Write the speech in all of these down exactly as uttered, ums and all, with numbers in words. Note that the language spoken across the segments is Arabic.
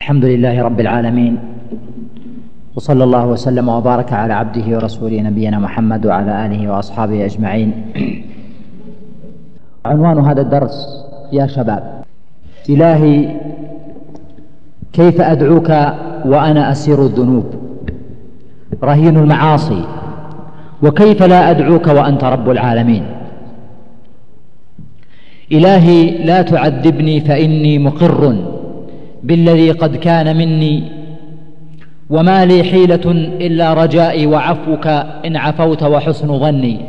الحمد لله رب العالمين، وصلى الله وسلم وبارك على عبده ورسوله نبينا محمد وعلى آله وأصحابه أجمعين. عنوان هذا الدرس: يا شباب، إلهي كيف أدعوك وأنا أسير الذنوب رهين المعاصي، وكيف لا أدعوك وأنت رب العالمين. إلهي لا تعذبني فإني مقر بالذي قد كان مني، وما لي حيلة إلا رجائي وعفوك إن عفوت وحسن ظني.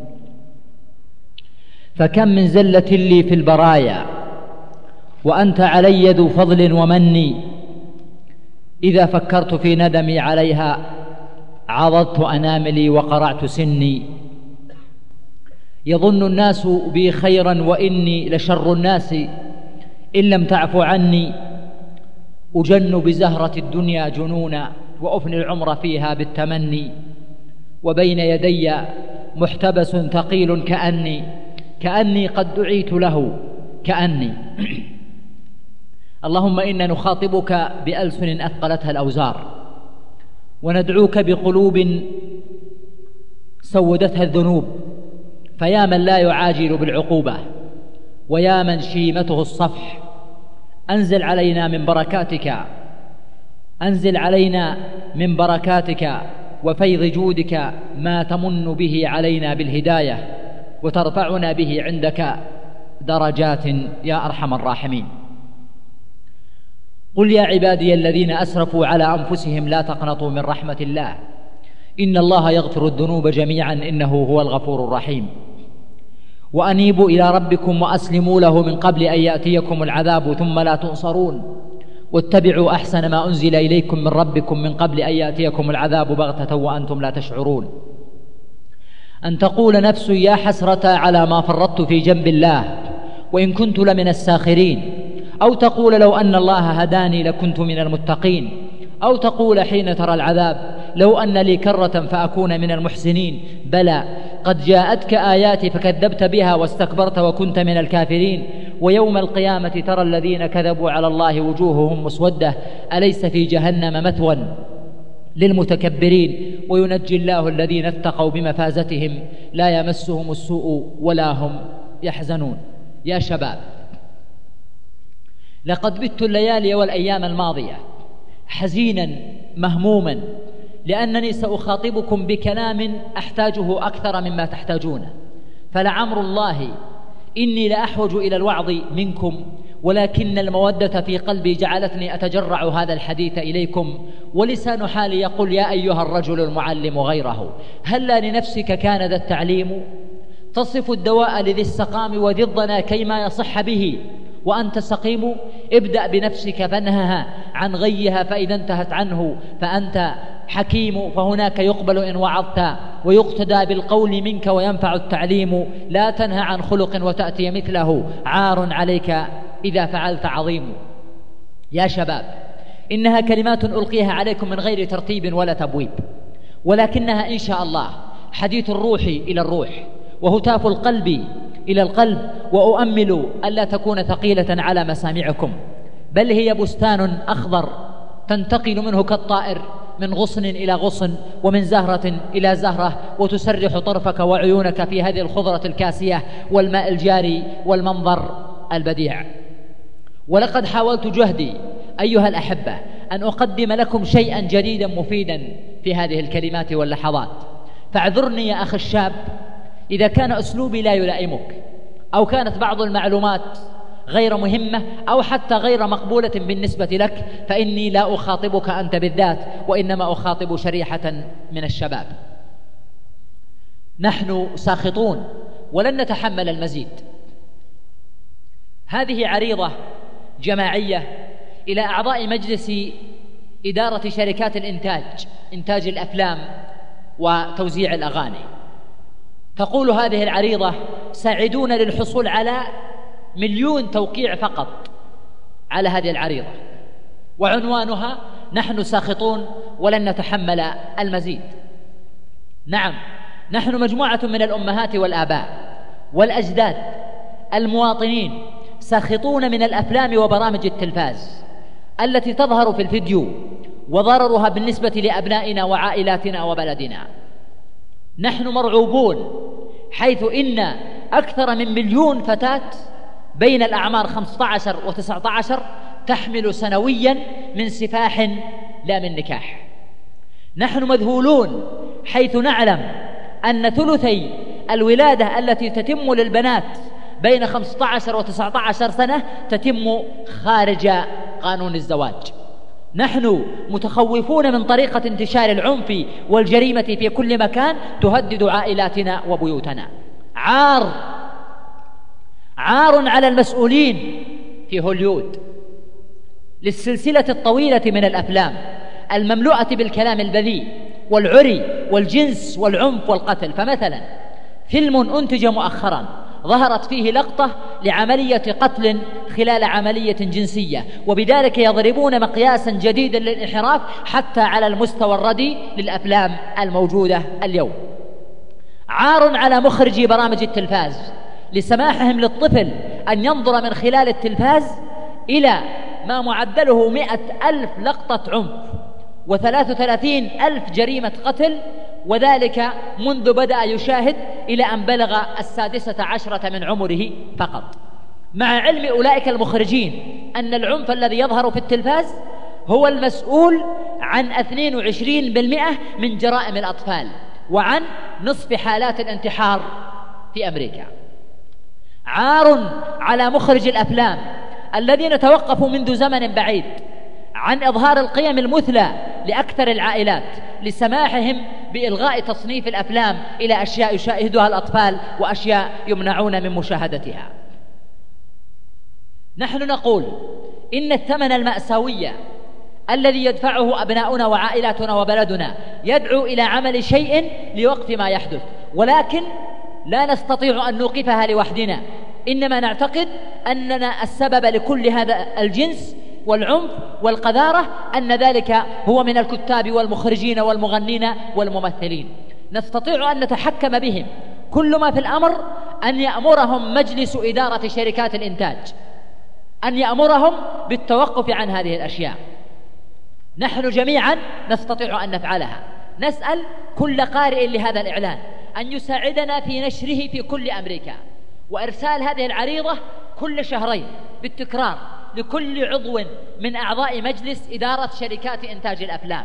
فكم من زلة لي في البرايا وأنت علي ذو فضل ومن، إذا فكرت في ندمي عليها عضضت أناملي وقرعت سني. يظن الناس بي خيرا وإني لشر الناس إن لم تعف عني، أجن بزهرة الدنيا جنونا وأفني العمر فيها بالتمني، وبين يدي محتبس ثقيل كأني كأني قد دعيت له كأني. اللهم إنا نخاطبك بألسن أثقلتها الأوزار، وندعوك بقلوب سودتها الذنوب، فيا من لا يعاجل بالعقوبة ويا من شيمته الصفح، أنزل علينا من بركاتك أنزل علينا من بركاتك وفيض جودك ما تمن به علينا بالهداية، وترفعنا به عندك درجات يا أرحم الراحمين. قل يا عبادي الذين أسرفوا على أنفسهم لا تقنطوا من رحمة الله، إن الله يغفر الذنوب جميعا إنه هو الغفور الرحيم. وأنيبوا إلى ربكم وأسلموا له من قبل أن يأتيكم العذاب ثم لا تنصرون، واتبعوا أحسن ما أنزل إليكم من ربكم من قبل أن يأتيكم العذاب بغتة وأنتم لا تشعرون. أن تقول نفس يا حسرة على ما فرطت في جنب الله وإن كنت لمن الساخرين، أو تقول لو أن الله هداني لكنت من المتقين، أو تقول حين ترى العذاب لو أن لي كرة فأكون من المحسنين. بلى قد جاءتك آياتي فكذبت بها واستكبرت وكنت من الكافرين. ويوم القيامة ترى الذين كذبوا على الله وجوههم مسودة، أليس في جهنم مثوى للمتكبرين. وينجي الله الذين اتقوا بمفازتهم لا يمسهم السوء ولا هم يحزنون. يا شباب، لقد بت الليالي والأيام الماضية حزينا مهموما، لأنني سأخاطبكم بكلام أحتاجه أكثر مما تحتاجونه. فلعمر الله إني لأحوج إلى الوعظ منكم، ولكن المودة في قلبي جعلتني أتجرع هذا الحديث إليكم. ولسان حالي يقول يا أيها الرجل المعلم غيره، هلا لنفسك كان ذا التعليم؟ تصف الدواء لذي السقام وذي الضنا كيما يصح به وأنت سقيم. ابدأ بنفسك فانهها عن غيها، فإذا انتهت عنه فأنت حكيم. فهناك يقبل إن وعظت ويقتدى بالقول منك وينفع التعليم. لا تنهى عن خلق وتأتي مثله، عار عليك إذا فعلت عظيم. يا شباب، إنها كلمات ألقيها عليكم من غير ترتيب ولا تبويب، ولكنها إن شاء الله حديث الروح إلى الروح وهتاف القلب إلى القلب، وأؤمل ألا تكون ثقيلة على مسامعكم، بل هي بستان أخضر تنتقل منه كالطائر من غصن إلى غصن ومن زهرة إلى زهرة، وتسرح طرفك وعيونك في هذه الخضرة الكاسية والماء الجاري والمنظر البديع. ولقد حاولت جهدي أيها الأحبة أن أقدم لكم شيئا جديدا مفيدا في هذه الكلمات واللحظات، فاعذرني يا أخي الشاب إذا كان أسلوبي لا يلائمك، أو كانت بعض المعلومات غير مهمة أو حتى غير مقبولة بالنسبة لك، فإني لا أخاطبك أنت بالذات، وإنما أخاطب شريحة من الشباب. نحن ساخطون ولن نتحمل المزيد. هذه عريضة جماعية إلى أعضاء مجلس إدارة شركات الإنتاج، إنتاج الأفلام وتوزيع الأغاني. تقول هذه العريضة: ساعدونا للحصول على مليون توقيع فقط على هذه العريضة، وعنوانها: نحن ساخطون ولن نتحمل المزيد. نعم، نحن مجموعة من الأمهات والآباء والأجداد المواطنين ساخطون من الأفلام وبرامج التلفاز التي تظهر في الفيديو وضررها بالنسبة لأبنائنا وعائلاتنا وبلدنا. نحن مرعوبون، حيث إن أكثر من مليون فتاة بين الأعمار خمسة عشر وتسعة عشر تحمل سنويا من سفاح لا من نكاح. نحن مذهولون، حيث نعلم أن ثلثي الولادة التي تتم للبنات بين خمسة عشر وتسعة عشر سنة تتم خارج قانون الزواج. نحن متخوفون من طريقة انتشار العنف والجريمة في كل مكان تهدد عائلاتنا وبيوتنا. عار عار على المسؤولين في هوليود للسلسلة الطويلة من الأفلام المملوءة بالكلام البذيء والعري والجنس والعنف والقتل. فمثلا فيلم أنتج مؤخرا ظهرت فيه لقطة لعملية قتل خلال عملية جنسية، وبذلك يضربون مقياسا جديدا للانحراف حتى على المستوى الردي للأفلام الموجودة اليوم. عار على مخرجي برامج التلفاز لسماحهم للطفل أن ينظر من خلال التلفاز إلى ما معدله مئة ألف لقطة عنف وثلاث وثلاثين ألف جريمة قتل، وذلك منذ بدأ يشاهد إلى أن بلغ السادسة عشرة من عمره فقط، مع علم أولئك المخرجين أن العنف الذي يظهر في التلفاز هو المسؤول عن اثنين وعشرين بالمئة من جرائم الأطفال وعن نصف حالات الانتحار في أمريكا. عار على مخرج الأفلام الذين توقفوا منذ زمن بعيد عن إظهار القيم المثلى لأكثر العائلات لسماحهم بإلغاء تصنيف الأفلام إلى أشياء يشاهدها الأطفال وأشياء يمنعون من مشاهدتها. نحن نقول إن الثمن المأساوي الذي يدفعه أبناؤنا وعائلاتنا وبلدنا يدعو إلى عمل شيء لوقف ما يحدث، ولكن لا نستطيع أن نوقفها لوحدنا، إنما نعتقد أننا السبب لكل هذا الجنس والعنف والقذارة، أن ذلك هو من الكتاب والمخرجين والمغنين والممثلين. نستطيع أن نتحكم بهم، كل ما في الأمر أن يأمرهم مجلس إدارة شركات الإنتاج أن يأمرهم بالتوقف عن هذه الأشياء. نحن جميعا نستطيع أن نفعلها. نسأل كل قارئ لهذا الإعلان أن يساعدنا في نشره في كل أمريكا، وإرسال هذه العريضة كل شهرين بالتكرار لكل عضو من أعضاء مجلس إدارة شركات إنتاج الأفلام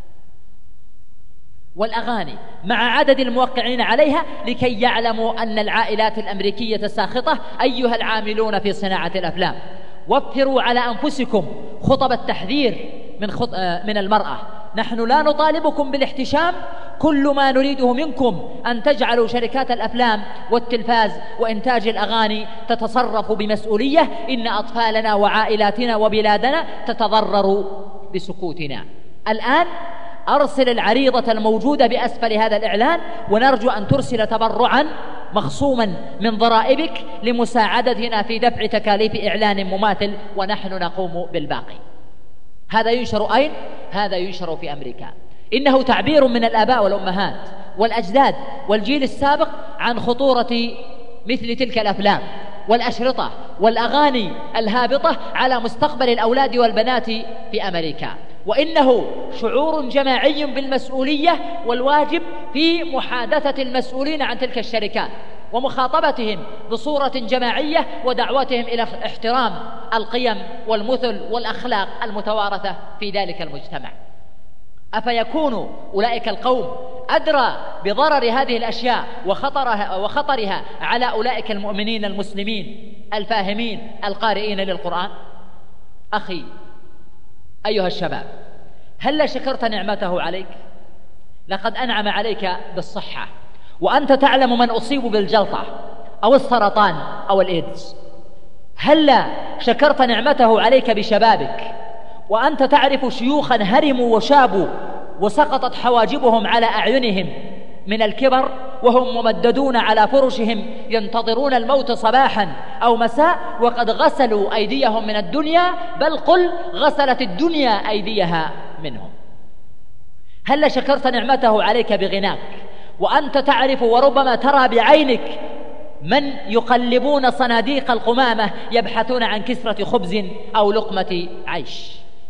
والأغاني مع عدد الموقعين عليها، لكي يعلموا أن العائلات الأمريكية ساخطة أيها العاملون في صناعة الأفلام. وفروا على أنفسكم خطب التحذير من, خط... من المرأة. نحن لا نطالبكم بالاحتشام، كل ما نريده منكم أن تجعلوا شركات الأفلام والتلفاز وإنتاج الأغاني تتصرف بمسؤولية. إن أطفالنا وعائلاتنا وبلادنا تتضرر بسكوتنا. الآن أرسل العريضة الموجودة بأسفل هذا الإعلان، ونرجو أن ترسل تبرعا مخصوما من ضرائبك لمساعدتنا في دفع تكاليف إعلان مماثل، ونحن نقوم بالباقي. هذا ينشر أين؟ هذا ينشر في أمريكا. إنه تعبير من الآباء والأمهات والأجداد والجيل السابق عن خطورة مثل تلك الأفلام والأشرطة والأغاني الهابطة على مستقبل الأولاد والبنات في أمريكا. وإنه شعور جماعي بالمسؤولية والواجب في محادثة المسؤولين عن تلك الشركات ومخاطبتهم بصورة جماعية ودعوتهم إلى احترام القيم والمثل والأخلاق المتوارثة في ذلك المجتمع. أفيكون أولئك القوم أدرى بضرر هذه الأشياء وخطرها, وخطرها على أولئك المؤمنين المسلمين الفاهمين القارئين للقرآن؟ أخي أيها الشباب، هل شكرت نعمته عليك؟ لقد أنعم عليك بالصحة، وأنت تعلم من أصيب بالجلطة أو السرطان أو الإيدز. هل شكرت نعمته عليك بشبابك، وأنت تعرف شيوخا هرموا وشابوا وسقطت حواجبهم على أعينهم من الكبر وهم ممددون على فرشهم ينتظرون الموت صباحا أو مساء، وقد غسلوا أيديهم من الدنيا، بل قل غسلت الدنيا أيديها منهم. هل شكرت نعمته عليك بغناك، وأنت تعرف وربما ترى بعينك من يقلبون صناديق القمامة يبحثون عن كسرة خبز أو لقمة عيش؟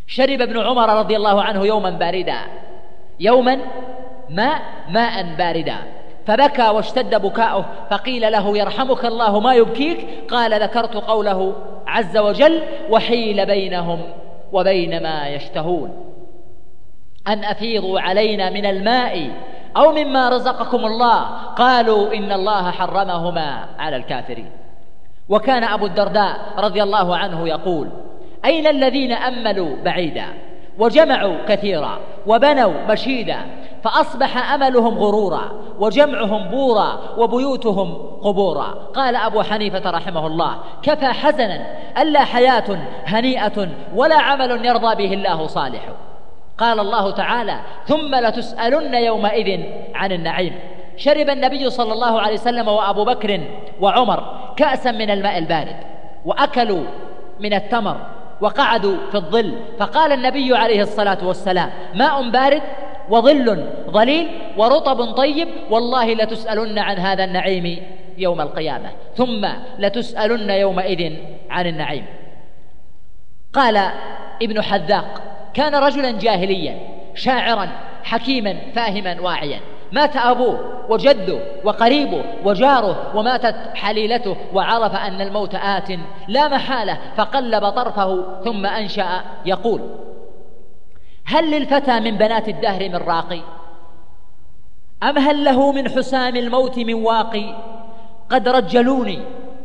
شرب ابن عمر رضي الله عنه يوما باردا، يوما ماء ماء باردا، فبكى واشتد بكاؤه، فقيل له يرحمك الله ما يبكيك؟ قال ذكرت قوله عز وجل وحيل بينهم وبين ما يشتهون أن أفيضوا علينا من الماء أو مما رزقكم الله، قالوا إن الله حرمهما على الكافرين. وكان أبو الدرداء رضي الله عنه يقول أين الذين أملوا بعيدا وجمعوا كثيرا وبنوا مشيدا، فأصبح أملهم غرورا وجمعهم بورا وبيوتهم قبورا. قال أبو حنيفة رحمه الله كفى حزنا ألا حياة هنيئة ولا عمل يرضى به الله صالح. قال الله تعالى ثم لتسألن يومئذ عن النعيم. شرب النبي صلى الله عليه وسلم وأبو بكر وعمر كأسا من الماء البارد، وأكلوا من التمر وقعدوا في الظل، فقال النبي عليه الصلاة والسلام ماء بارد وظل ظليل ورطب طيب، والله لتسألن عن هذا النعيم يوم القيامة، ثم لتسألن يومئذ عن النعيم. قال ابن حذاق كان رجلا جاهليا شاعرا حكيما فاهما واعيا، مات أبوه وجده وقريبه وجاره وماتت حليلته، وعرف أن الموت آت لا محالة، فقلب طرفه ثم أنشأ يقول هل للفتى من بنات الدهر من راقي، أم هل له من حسام الموت من واقي؟ قد رجلوني،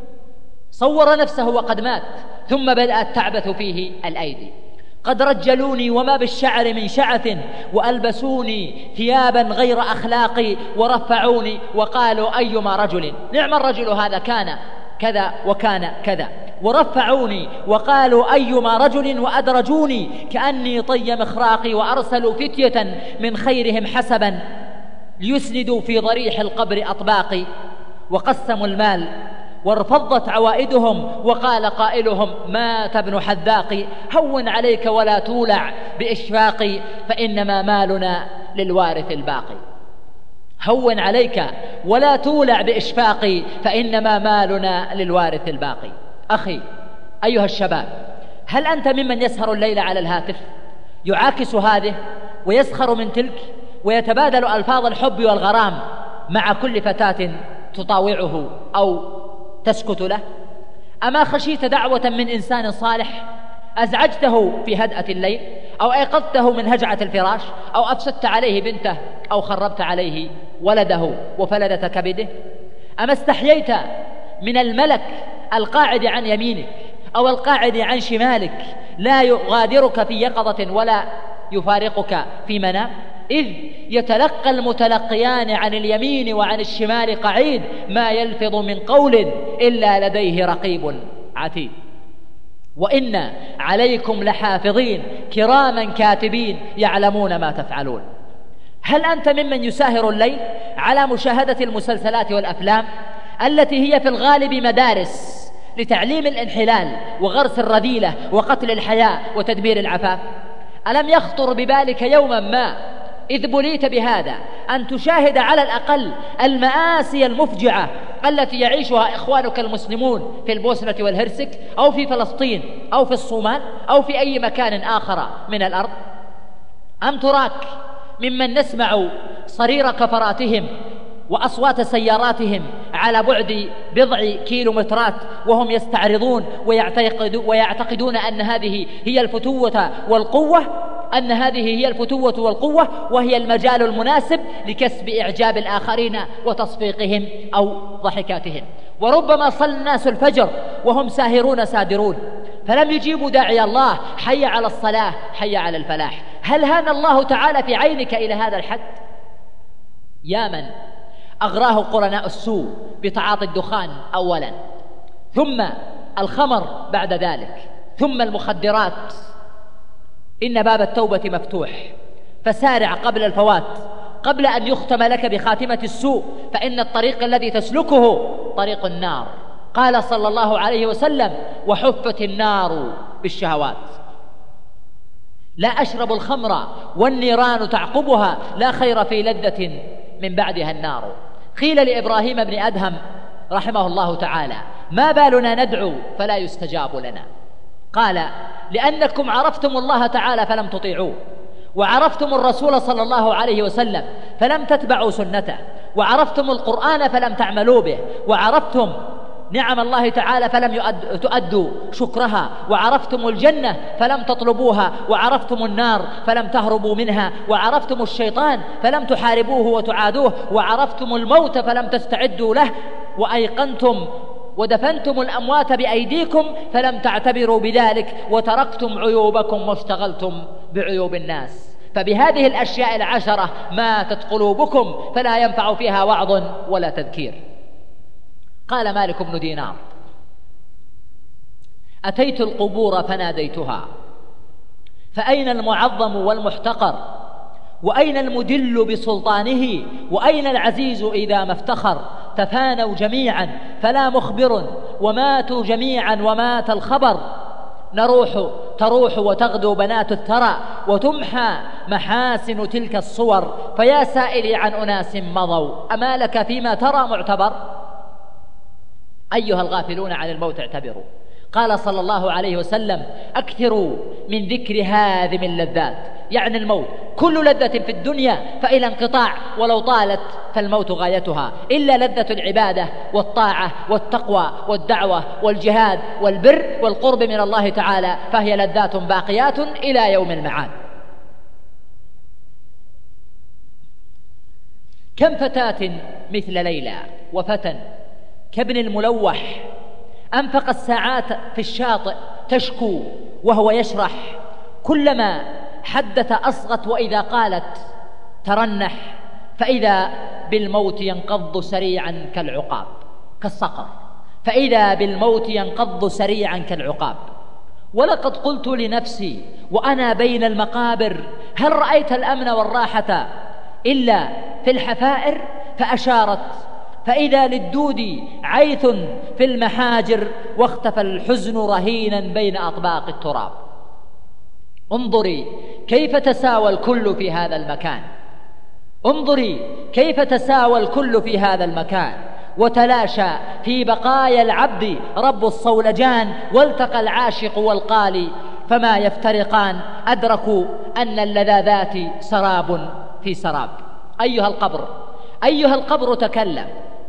صور نفسه وقد مات، ثم بدأت تعبث فيه الأيدي. قد رجلوني وما بالشعر من شعث، وألبسوني ثيابا غير أخلاقي، ورفعوني وقالوا أيما رجل، نعم الرجل هذا كان كذا وكان كذا، ورفعوني وقالوا أيما رجل، وأدرجوني كأني طي مخراقي، وأرسلوا فتية من خيرهم حسبا ليسندوا في ضريح القبر أطباقي، وقسموا المال وارفضت عوائدهم، وقال قائلهم مات ابن حذاق، هون عليك ولا تولع بإشفاق، فإنما مالنا للوارث الباقي. هون عليك ولا تولع بإشفاق، فإنما مالنا للوارث الباقي. أخي أيها الشباب، هل أنت ممن يسهر الليل على الهاتف يعاكس هذه ويسخر من تلك ويتبادل ألفاظ الحب والغرام مع كل فتاة تطاوعه أو تسكت له؟ أما خشيت دعوة من إنسان صالح أزعجته في هدأة الليل، أو أيقظته من هجعة الفراش، أو أفسدت عليه بنته، أو خربت عليه ولده وفلدة كبده؟ أما استحييت من الملك القاعد عن يمينك أو القاعد عن شمالك لا يغادرك في يقظة ولا يفارقك في منام؟ إذ يتلقى المتلقيان عن اليمين وعن الشمال قعيد، ما يلفظ من قول إلا لديه رقيب عتيد. وإن عليكم لحافظين كراما كاتبين يعلمون ما تفعلون. هل أنت ممن يساهر الليل على مشاهدة المسلسلات والأفلام التي هي في الغالب مدارس لتعليم الانحلال وغرس الرذيلة وقتل الحياء وتدمير العفاف؟ ألم يخطر ببالك يوما ما إذ بليت بهذا أن تشاهد على الأقل المآسي المفجعة التي يعيشها إخوانك المسلمون في البوسنة والهرسك أو في فلسطين أو في الصومال أو في أي مكان آخر من الأرض؟ أم تراك ممن نسمع صرير كفراتهم وأصوات سياراتهم على بعد بضع كيلومترات وهم يستعرضون ويعتقدون أن هذه هي الفتوة والقوة أن هذه هي الفتوة والقوة وهي المجال المناسب لكسب إعجاب الآخرين وتصفيقهم أو ضحكاتهم؟ وربما صلى الناس الفجر وهم ساهرون سادرون، فلم يجيبوا داعي الله حي على الصلاة حي على الفلاح. هل هان الله تعالى في عينك إلى هذا الحد؟ يا من أغراه قرناء السوء بتعاطي الدخان أولا، ثم الخمر بعد ذلك، ثم المخدرات، إن باب التوبة مفتوح، فسارع قبل الفوات، قبل أن يختم لك بخاتمة السوء، فإن الطريق الذي تسلكه طريق النار. قال صلى الله عليه وسلم وحفت النار بالشهوات. لا أشرب الخمر والنيران تعقبها، لا خير في لذة من بعدها النار. قيل لإبراهيم بن أدهم رحمه الله تعالى ما بالنا ندعو فلا يستجاب لنا؟ قال لأنكم عرفتم الله تعالى فلم تطيعوه، وعرفتم الرسول صلى الله عليه وسلم فلم تتبعوا سنته، وعرفتم القرآن فلم تعملوا به، وعرفتم نعم الله تعالى فلم يؤد... تؤدوا شكرها، وعرفتم الجنة فلم تطلبوها، وعرفتم النار فلم تهربوا منها، وعرفتم الشيطان فلم تحاربوه وتعادوه، وعرفتم الموت فلم تستعدوا له، وأيقنتم ودفنتم الأموات بأيديكم فلم تعتبروا بذلك، وتركتم عيوبكم واشتغلتم بعيوب الناس. فبهذه الأشياء العشرة ماتت قلوبكم فلا ينفع فيها وعظ ولا تذكير. قال مالك بن دينار: أتيت القبور فناديتها، فأين المعظم والمحتقر؟ وأين المدل بسلطانه؟ وأين العزيز إذا ما افتخر؟ تفانوا جميعا فلا مخبر، وماتوا جميعا ومات الخبر. نروح تروح وتغدو بنات الثرى، وتمحى محاسن تلك الصور. فيا سائلي عن أناس مضوا، أما لك فيما ترى معتبر؟ أيها الغافلون عن الموت اعتبروا. قال صلى الله عليه وسلم: أكثروا من ذكر هذه اللذات، يعني الموت. كل لذة في الدنيا فإلى انقطاع، ولو طالت فالموت غايتها، إلا لذة العبادة والطاعة والتقوى والدعوة والجهاد والبر والقرب من الله تعالى، فهي لذات باقيات إلى يوم المعاد. كم فتاة مثل ليلى، وفتى كابن الملوح أنفق الساعات في الشاطئ تشكو وهو يشرح، كلما حدث أصغت، وإذا قالت ترنح، فإذا بالموت ينقض سريعا كالعقاب، كالصقر، فإذا بالموت ينقض سريعا كالعقاب. ولقد قلت لنفسي وأنا بين المقابر: هل رأيت الأمن والراحة إلا في الحفائر؟ فأشارت: فإذا للدود عيث في المحاجر، واختفى الحزن رهينا بين أطباق التراب. انظري كيف تساوى الكل في هذا المكان، انظري كيف تساوى الكل في هذا المكان، وتلاشى في بقايا العبد رب الصولجان، والتقى العاشق والقالي فما يفترقان، أدركوا أن اللذاذات سراب في سراب. أيها القبر، أيها القبر تكلم،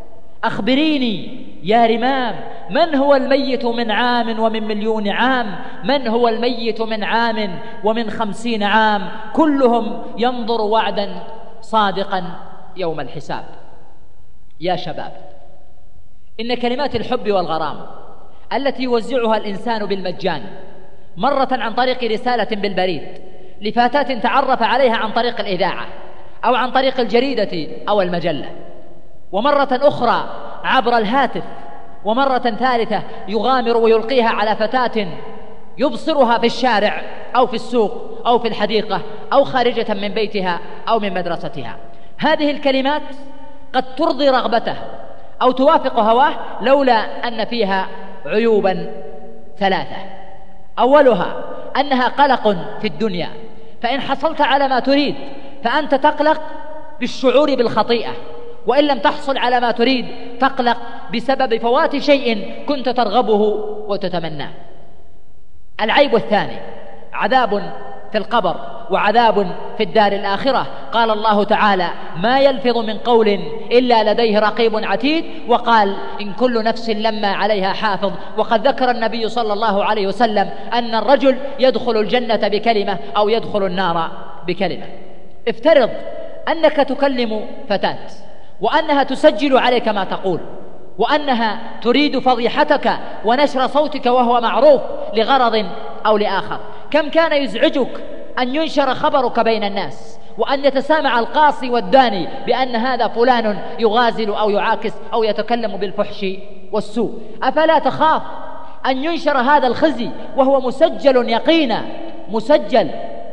أخبريني يا رمام، من هو الميت من عام ومن مليون عام؟ من هو الميت من عام ومن خمسين عام؟ كلهم ينظر وعدا صادقا يوم الحساب. يا شباب، إن كلمات الحب والغرام التي يوزعها الإنسان بالمجان، مرة عن طريق رسالة بالبريد لفتاة تعرف عليها عن طريق الإذاعة أو عن طريق الجريدة أو المجلة، ومرة أخرى عبر الهاتف، ومرة ثالثة يغامر ويلقيها على فتاة يبصرها في الشارع أو في السوق أو في الحديقة أو خارجة من بيتها أو من مدرستها. هذه الكلمات قد ترضي رغبته أو توافق هواه، لولا أن فيها عيوبا ثلاثة. أولها أنها قلق في الدنيا، فإن حصلت على ما تريد فأنت تقلق بالشعور بالخطيئة، وإن لم تحصل على ما تريد تقلق بسبب فوات شيء كنت ترغبه وتتمناه. العيب الثاني عذاب في القبر وعذاب في الدار الآخرة. قال الله تعالى: ما يلفظ من قول إلا لديه رقيب عتيد، وقال: إن كل نفس لما عليها حافظ. وقد ذكر النبي صلى الله عليه وسلم أن الرجل يدخل الجنة بكلمة أو يدخل النار بكلمة. افترض أنك تكلم فتاة وأنها تسجل عليك ما تقول، وأنها تريد فضيحتك ونشر صوتك وهو معروف لغرض أو لآخر. كم كان يزعجك أن ينشر خبرك بين الناس، وأن يتسامع القاصي والداني بأن هذا فلان يغازل أو يعاكس أو يتكلم بالفحش والسوء. أفلا تخاف أن ينشر هذا الخزي وهو مسجل يقينا، مسجل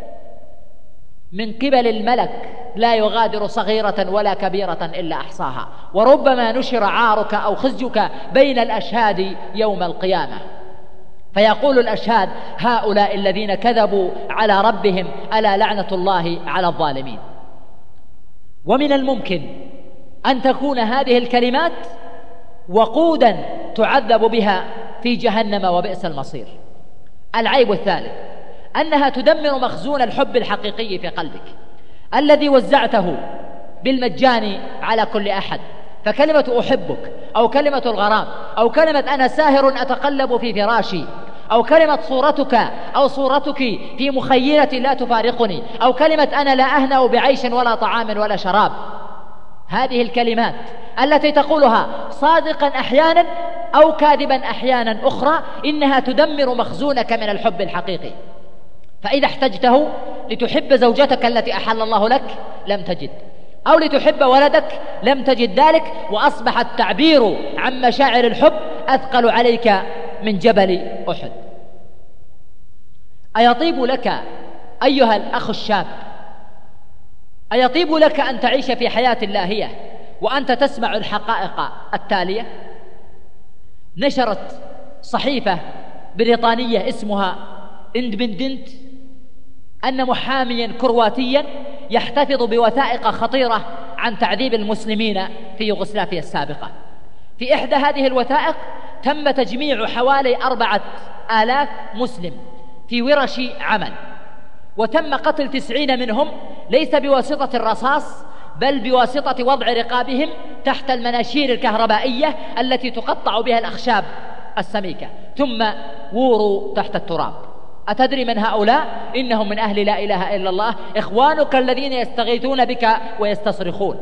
من قبل الملك لا يغادر صغيرة ولا كبيرة إلا أحصاها؟ وربما نشر عارك أو خزيك بين الأشهاد يوم القيامة، فيقول الأشهاد: هؤلاء الذين كذبوا على ربهم، ألا لعنة الله على الظالمين. ومن الممكن أن تكون هذه الكلمات وقودا تعذب بها في جهنم وبئس المصير. العيب الثالث أنها تدمر مخزون الحب الحقيقي في قلبك الذي وزعته بالمجان على كل أحد. فكلمة أحبك أو كلمة الغرام أو كلمة أنا ساهر أتقلب في فراشي أو كلمة صورتك أو صورتك في مخيلة لا تفارقني أو كلمة أنا لا أهنأ بعيش ولا طعام ولا شراب، هذه الكلمات التي تقولها صادقا أحيانا أو كاذبا أحيانا أخرى إنها تدمر مخزونك من الحب الحقيقي. فإذا احتجته لتحب زوجتك التي أحل الله لك لم تجد، أو لتحب ولدك لم تجد ذلك، وأصبح التعبير عن مشاعر الحب أثقل عليك من جبل أحد. أيطيب لك أيها الأخ الشاب، أيطيب لك أن تعيش في حياة لاهية وأنت تسمع الحقائق التالية؟ نشرت صحيفة بريطانية اسمها إندبندنت أن محاميا كرواتيا يحتفظ بوثائق خطيرة عن تعذيب المسلمين في يوغوسلافيا السابقة. في إحدى هذه الوثائق تم تجميع حوالي أربعة آلاف مسلم في ورش عمل، وتم قتل تسعين منهم ليس بواسطة الرصاص بل بواسطة وضع رقابهم تحت المناشير الكهربائية التي تقطع بها الأخشاب السميكة ثم ووروا تحت التراب. أتدري من هؤلاء؟ إنهم من أهل لا إله إلا الله، إخوانك الذين يستغيثون بك ويستصرخون.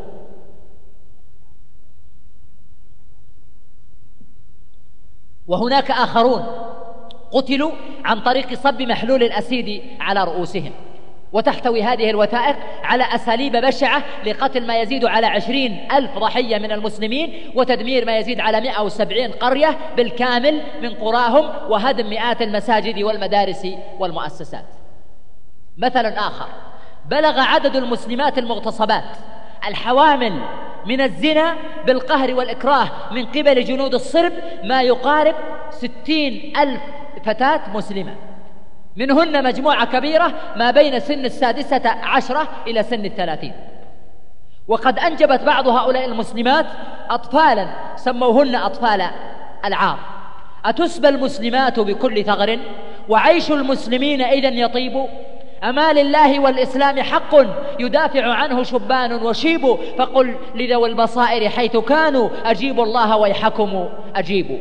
وهناك آخرون قتلوا عن طريق صب محلول الأسيد على رؤوسهم. وتحتوي هذه الوثائق على أساليب بشعة لقتل ما يزيد على عشرين ألف ضحية من المسلمين وتدمير ما يزيد على مئة وسبعين قرية بالكامل من قراهم وهدم مئات المساجد والمدارس والمؤسسات. مثل آخر، بلغ عدد المسلمات المغتصبات الحوامل من الزنا بالقهر والإكراه من قبل جنود الصرب ما يقارب ستين ألف فتاة مسلمة، منهن مجموعة كبيرة ما بين سن السادسة عشرة إلى سن الثلاثين. وقد أنجبت بعض هؤلاء المسلمات أطفالا سموهن أطفال العار. أتسبى المسلمات بكل ثغر وعيش المسلمين إذن يطيب؟ أما لله والإسلام حق يدافع عنه شبان وشيب، فقل لذوي البصائر حيث كانوا أجيبوا الله ويحكم أجيبوا.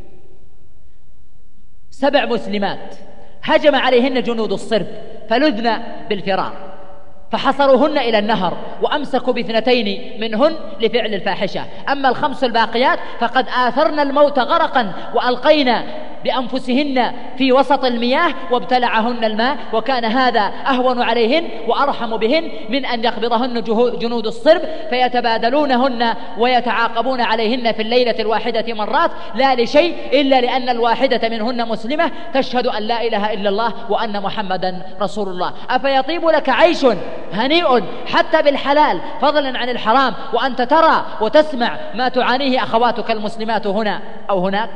سبع مسلمات هجم عليهن جنود الصرب فلذن بالفرار، فحصروهن إلى النهر وأمسكوا باثنتين منهن لفعل الفاحشة. أما الخمس الباقيات فقد آثرن الموت غرقا وألقينا بأنفسهن في وسط المياه وابتلعهن الماء، وكان هذا أهون عليهن وأرحم بهن من أن يقبضهن جنود الصرب فيتبادلونهن ويتعاقبون عليهن في الليلة الواحدة مرات، لا لشيء إلا لأن الواحدة منهن مسلمة تشهد أن لا إله إلا الله وأن محمدا رسول الله. أفيطيب لك عيش هنيء حتى بالحلال فضلا عن الحرام وأنت ترى وتسمع ما تعانيه أخواتك المسلمات هنا أو هناك؟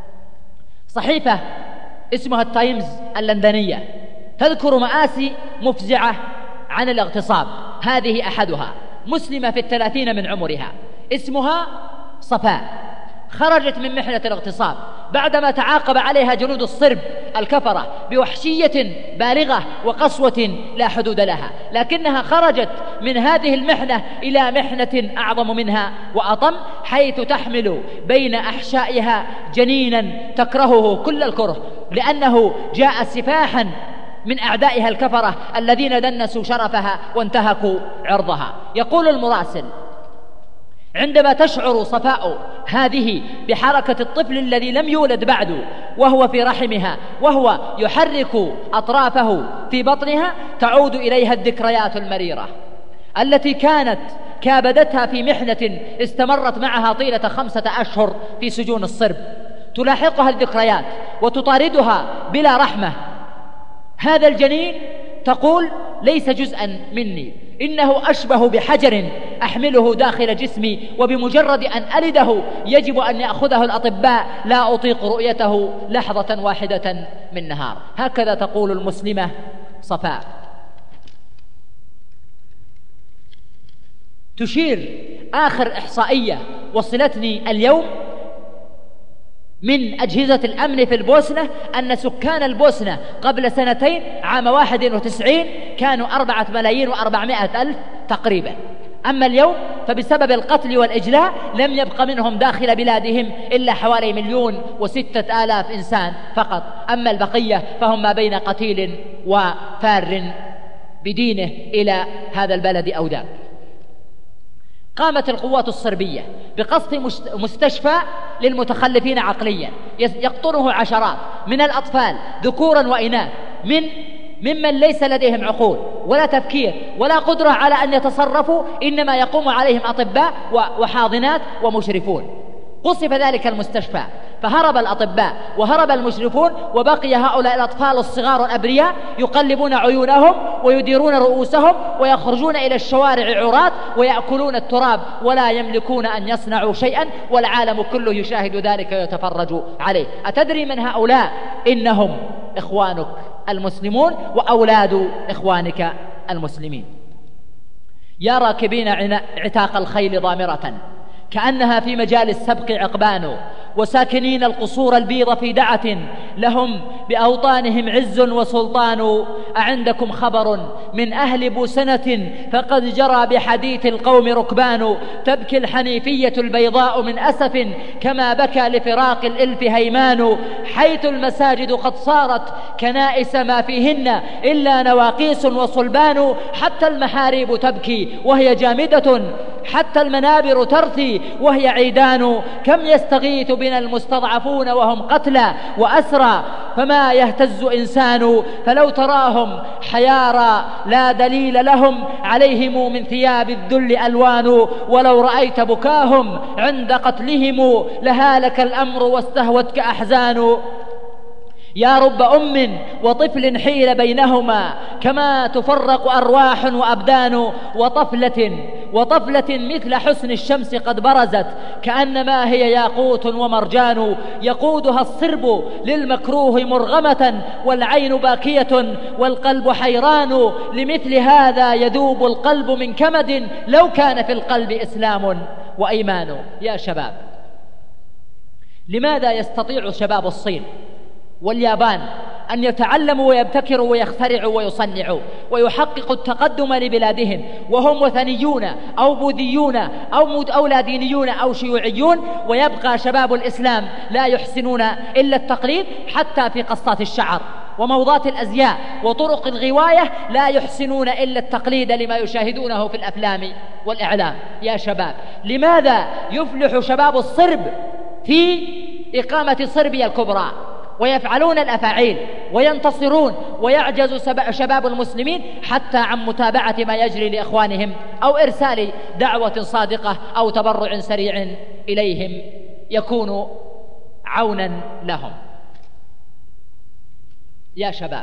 صحيفة اسمها التايمز اللندنية تذكر مآسي مفزعة عن الاغتصاب، هذه أحدها مسلمة في الثلاثين من عمرها اسمها صفاء، خرجت من محنة الاغتصاب بعدما تعاقب عليها جنود الصرب الكفرة بوحشية بالغة وقسوة لا حدود لها، لكنها خرجت من هذه المحنة إلى محنة أعظم منها وأطم، حيث تحمل بين أحشائها جنينا تكرهه كل الكره لأنه جاء سفاحا من أعدائها الكفرة الذين دنسوا شرفها وانتهكوا عرضها. يقول المراسل: عندما تشعر صفاء هذه بحركة الطفل الذي لم يولد بعد وهو في رحمها وهو يحرك أطرافه في بطنها تعود إليها الذكريات المريرة التي كانت كابدتها في محنة استمرت معها طيلة خمسة أشهر في سجون الصرب، تلاحقها الذكريات وتطاردها بلا رحمة. هذا الجنين تقول ليس جزءا مني، إنه أشبه بحجر أحمله داخل جسمي، وبمجرد أن ألده يجب أن يأخذه الأطباء، لا أطيق رؤيته لحظة واحدة من نهار. هكذا تقول المسلمة صفاء. تشير آخر إحصائية وصلتني اليوم من أجهزة الأمن في البوسنة أن سكان البوسنة قبل سنتين عام واحد وتسعين كانوا أربعة ملايين وأربعمائة ألف تقريبا. أما اليوم فبسبب القتل والإجلاء لم يبق منهم داخل بلادهم إلا حوالي مليون وستة آلاف إنسان فقط. أما البقية فهم ما بين قتيل وفار بدينه إلى هذا البلد أو ذاك. قامت القوات الصربية بقصف مستشفى للمتخلفين عقليا يقطنه عشرات من الأطفال ذكورا وإناث من ممن ليس لديهم عقول ولا تفكير ولا قدرة على أن يتصرفوا، إنما يقوم عليهم أطباء وحاضنات ومشرفون. قصف ذلك المستشفى فهرب الأطباء وهرب المشرفون، وبقي هؤلاء الأطفال الصغار الأبرياء يقلبون عيونهم ويديرون رؤوسهم ويخرجون إلى الشوارع عراة ويأكلون التراب ولا يملكون أن يصنعوا شيئا، والعالم كله يشاهد ذلك ويتفرج عليه. أتدري من هؤلاء؟ إنهم إخوانك المسلمون وأولاد إخوانك المسلمين. يا راكبين عتاق الخيل ضامرة كأنها في مجال السبق عقبان، وساكنين القصور البيض في دعة لهم بأوطانهم عز وسلطان. أعندكم خبر من أهل بوسنة فقد جرى بحديث القوم ركبان، تبكي الحنيفية البيضاء من أسف كما بكى لفراق الإلف هيمان، حيث المساجد قد صارت كنائس ما فيهن إلا نواقيس وصلبان، حتى المحاريب تبكي وهي جامدة حتى المنابر ترثي وهي عيدان، كم يستغيث بنا المستضعفون وهم قتلى وأسرى فما يهتز إنسان، فلو تراهم حيارى لا دليل لهم عليهم من ثياب الذل ألوان، ولو رأيت بكاهم عند قتلهم لهالك الأمر واستهوتك أحزان. يا رب أم وطفل حيل بينهما كما تفرق أرواح وأبدان، وطفلة وطفلة مثل حسن الشمس قد برزت كأنما هي ياقوت ومرجان، يقودها الصرب للمكروه مرغمة والعين باكية والقلب حيران، لمثل هذا يذوب القلب من كمد لو كان في القلب إسلام وإيمان. يا شباب، لماذا يستطيع شباب الصين واليابان أن يتعلموا ويبتكروا ويخترعوا ويصنعوا ويحققوا التقدم لبلادهم وهم وثنيون أو بوذيون أو أو لا دينيون أو شيوعيون، ويبقى شباب الإسلام لا يحسنون إلا التقليد حتى في قصات الشعر وموضات الأزياء وطرق الغواية لا يحسنون إلا التقليد لما يشاهدونه في الأفلام والإعلام. يا شباب، لماذا يفلح شباب الصرب في إقامة صربيا الكبرى ويفعلون الأفاعيل وينتصرون، ويعجز شباب المسلمين حتى عن متابعة ما يجري لإخوانهم أو إرسال دعوة صادقة أو تبرع سريع إليهم يكون عونا لهم؟ يا شباب،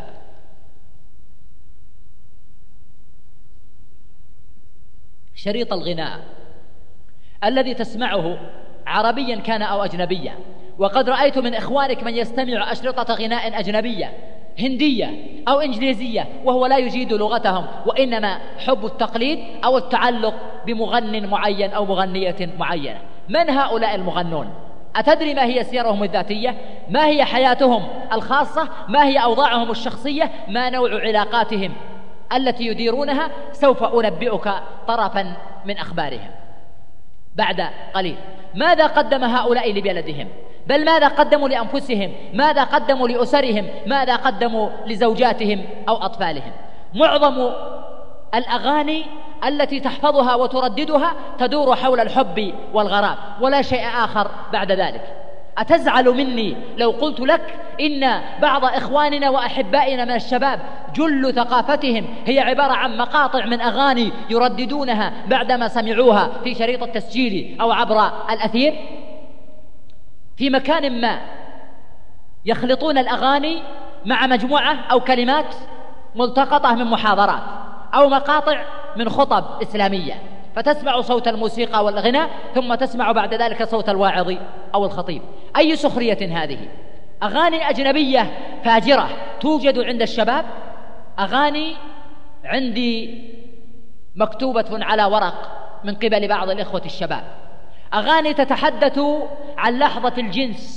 شريط الغناء الذي تسمعه عربيا كان أو أجنبيا، وقد رأيت من إخوانك من يستمع أشرطة غناء أجنبية هندية أو إنجليزية وهو لا يجيد لغتهم، وإنما حب التقليد أو التعلق بمغن معين أو مغنية معينة. من هؤلاء المغنون؟ أتدري ما هي سيرهم الذاتية؟ ما هي حياتهم الخاصة؟ ما هي أوضاعهم الشخصية؟ ما نوع علاقاتهم التي يديرونها؟ سوف أنبئك طرفا من أخبارهم بعد قليل. ماذا قدم هؤلاء لبلدهم؟ بل ماذا قدموا لأنفسهم؟ ماذا قدموا لأسرهم؟ ماذا قدموا لزوجاتهم أو أطفالهم؟ معظم الأغاني التي تحفظها وترددها تدور حول الحب والغرام ولا شيء آخر بعد ذلك. أتزعل مني لو قلت لك إن بعض إخواننا وأحبائنا من الشباب جل ثقافتهم هي عبارة عن مقاطع من أغاني يرددونها بعدما سمعوها في شريط التسجيل أو عبر الأثير؟ في مكان ما يخلطون الأغاني مع مجموعة أو كلمات ملتقطة من محاضرات أو مقاطع من خطب إسلامية، فتسمع صوت الموسيقى والغناء ثم تسمع بعد ذلك صوت الواعظ أو الخطيب. أي سخرية هذه؟ أغاني أجنبية فاجرة توجد عند الشباب، أغاني عندي مكتوبة على ورق من قبل بعض الإخوة الشباب، أغاني تتحدث عن لحظة الجنس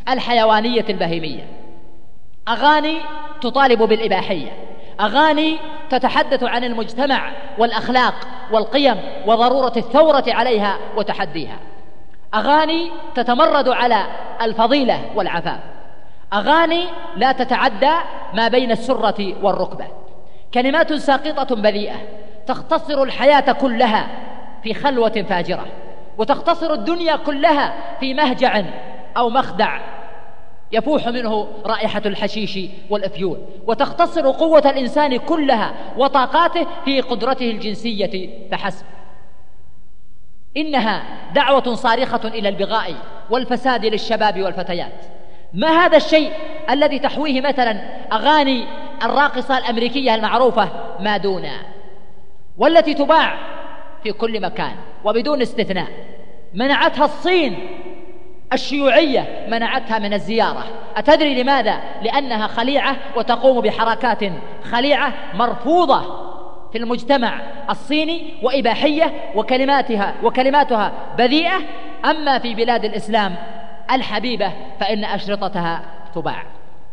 الحيوانية البهيمية، أغاني تطالب بالإباحية، أغاني تتحدث عن المجتمع والأخلاق والقيم وضرورة الثورة عليها وتحديها، أغاني تتمرد على الفضيلة والعفاف، أغاني لا تتعدى ما بين السرة والركبة، كلمات ساقطة بذيئة تختصر الحياة كلها في خلوة فاجرة، وتختصر الدنيا كلها في مهجع أو مخدع يفوح منه رائحة الحشيش والأفيون، وتختصر قوة الإنسان كلها وطاقاته في قدرته الجنسية فحسب. إنها دعوة صارخة إلى البغاء والفساد للشباب والفتيات. ما هذا الشيء الذي تحويه مثلا أغاني الراقصة الأمريكية المعروفة مادونا، والتي تباع في كل مكان وبدون استثناء؟ منعتها الصين الشيوعية، منعتها من الزيارة. أتدري لماذا؟ لأنها خليعة وتقوم بحركات خليعة مرفوضة في المجتمع الصيني وإباحية، وكلماتها وكلماتها بذيئة. أما في بلاد الإسلام الحبيبة فإن أشرطتها تباع.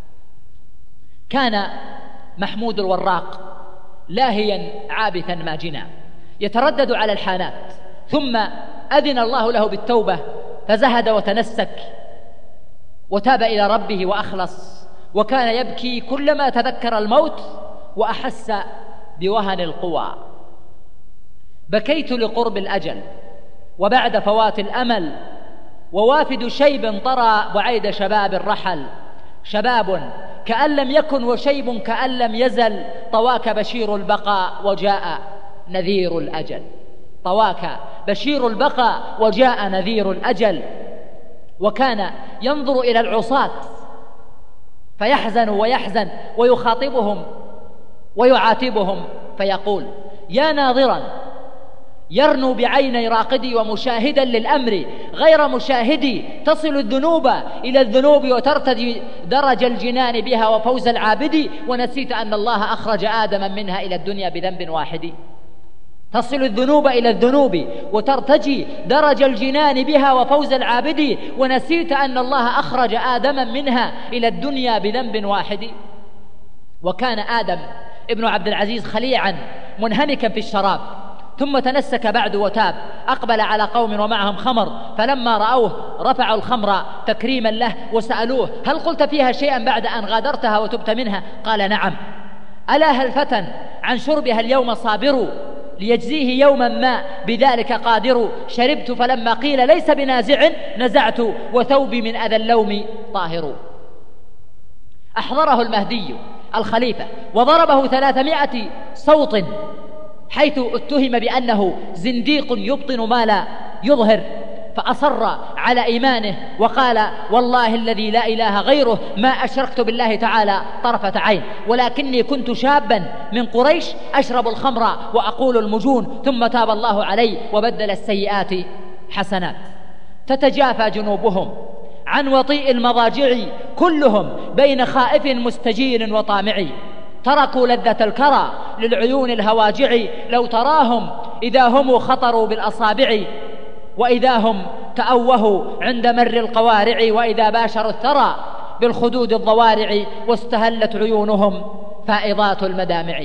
كان محمود الوراق لاهيا عابثا ماجنا يتردد على الحانات، ثم أذن الله له بالتوبة فزهد وتنسك وتاب إلى ربه وأخلص، وكان يبكي كلما تذكر الموت وأحس بوهن القوى. بكيت لقرب الأجل وبعد فوات الأمل، ووافد شيب طرى بعيد شباب الرحل، شباب كأن لم يكن وشيب كأن لم يزل، طواك بشير البقاء وجاء نذير الأجل. طواك بشير البقاء وجاء نذير الأجل. وكان ينظر إلى العصاة فيحزن ويحزن ويخاطبهم ويعاتبهم فيقول: يا ناظرا يرنو بعيني راقدي ومشاهدا للأمر غير مشاهدي، تصل الذنوب إلى الذنوب وترتدي درج الجنان بها وفوز العابد، ونسيت أن الله أخرج آدما منها إلى الدنيا بذنب واحد. تصل الذنوب إلى الذنوب وترتجي درج الجنان بها وفوز العابد، ونسيت أن الله أخرج آدما منها إلى الدنيا بذنب واحد. وكان آدم ابن عبد العزيز خليعا منهمكا في الشراب، ثم تنسك بعد وتاب، أقبل على قوم ومعهم خمر، فلما رأوه رفعوا الخمر تكريما له وسألوه: هل قلت فيها شيئا بعد أن غادرتها وتبت منها؟ قال: نعم. ألا هل فتى عن شربها اليوم صابر، ليجزيه يوما ما بذلك قادر. شربت فلما قيل ليس بنازع، نزعت وثوبي من أذى اللوم طاهر. أحضره المهدي الخليفة وضربه ثلاثمائة صوت، حيث اتهم بأنه زنديق يبطن ما لا يظهر، فأصر على إيمانه وقال: والله الذي لا إله غيره ما أشركت بالله تعالى طرفة عين، ولكني كنت شابا من قريش أشرب الخمر وأقول المجون، ثم تاب الله علي وبدل السيئات حسنات. تتجافى جنوبهم عن وطيء المضاجع، كلهم بين خائف مستجير وطامع، تركوا لذة الكرى للعيون الهواجع، لو تراهم إذا هم خطروا بالأصابع، وإذا هم تأوهوا عند مر القوارع، وإذا باشروا الثرى بالخدود الضوارع، واستهلت عيونهم فائضات المدامع.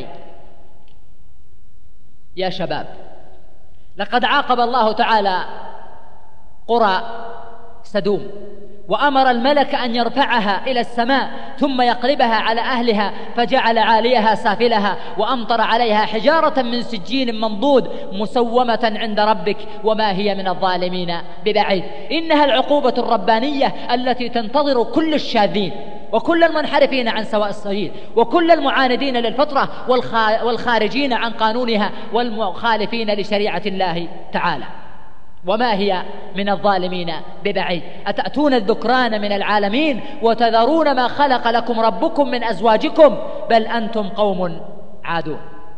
يا شباب، لقد عاقب الله تعالى قرى سدوم، وأمر الملك أن يرفعها إلى السماء ثم يقلبها على أهلها، فجعل عاليها سافلها وأمطر عليها حجارة من سجيل منضود مسومة عند ربك وما هي من الظالمين ببعيد. إنها العقوبة الربانية التي تنتظر كل الشاذين وكل المنحرفين عن سواء السبيل وكل المعاندين للفطرة والخارجين عن قانونها والمخالفين لشريعة الله تعالى. وما هي من الظالمين ببعيد. أتأتون الذكران من العالمين وتذرون ما خلق لكم ربكم من أزواجكم، بل أنتم قوم عادون.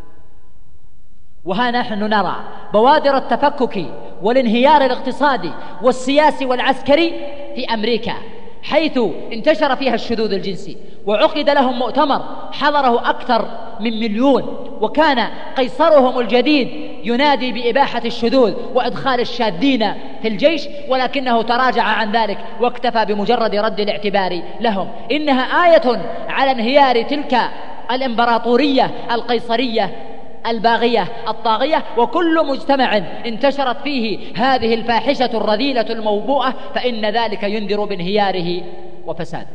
وها نحن نرى بوادر التفكك والانهيار الاقتصادي والسياسي والعسكري في أمريكا، حيث انتشر فيها الشذوذ الجنسي، وعقد لهم مؤتمر حضره أكثر من مليون، وكان قيصرهم الجديد ينادي بإباحة الشذوذ وإدخال الشاذين في الجيش، ولكنه تراجع عن ذلك واكتفى بمجرد رد الاعتبار لهم. إنها آية على انهيار تلك الإمبراطورية القيصرية الباغية الطاغية، وكل مجتمع انتشرت فيه هذه الفاحشة الرذيلة الموبوءة فإن ذلك ينذر بانهياره وفساده.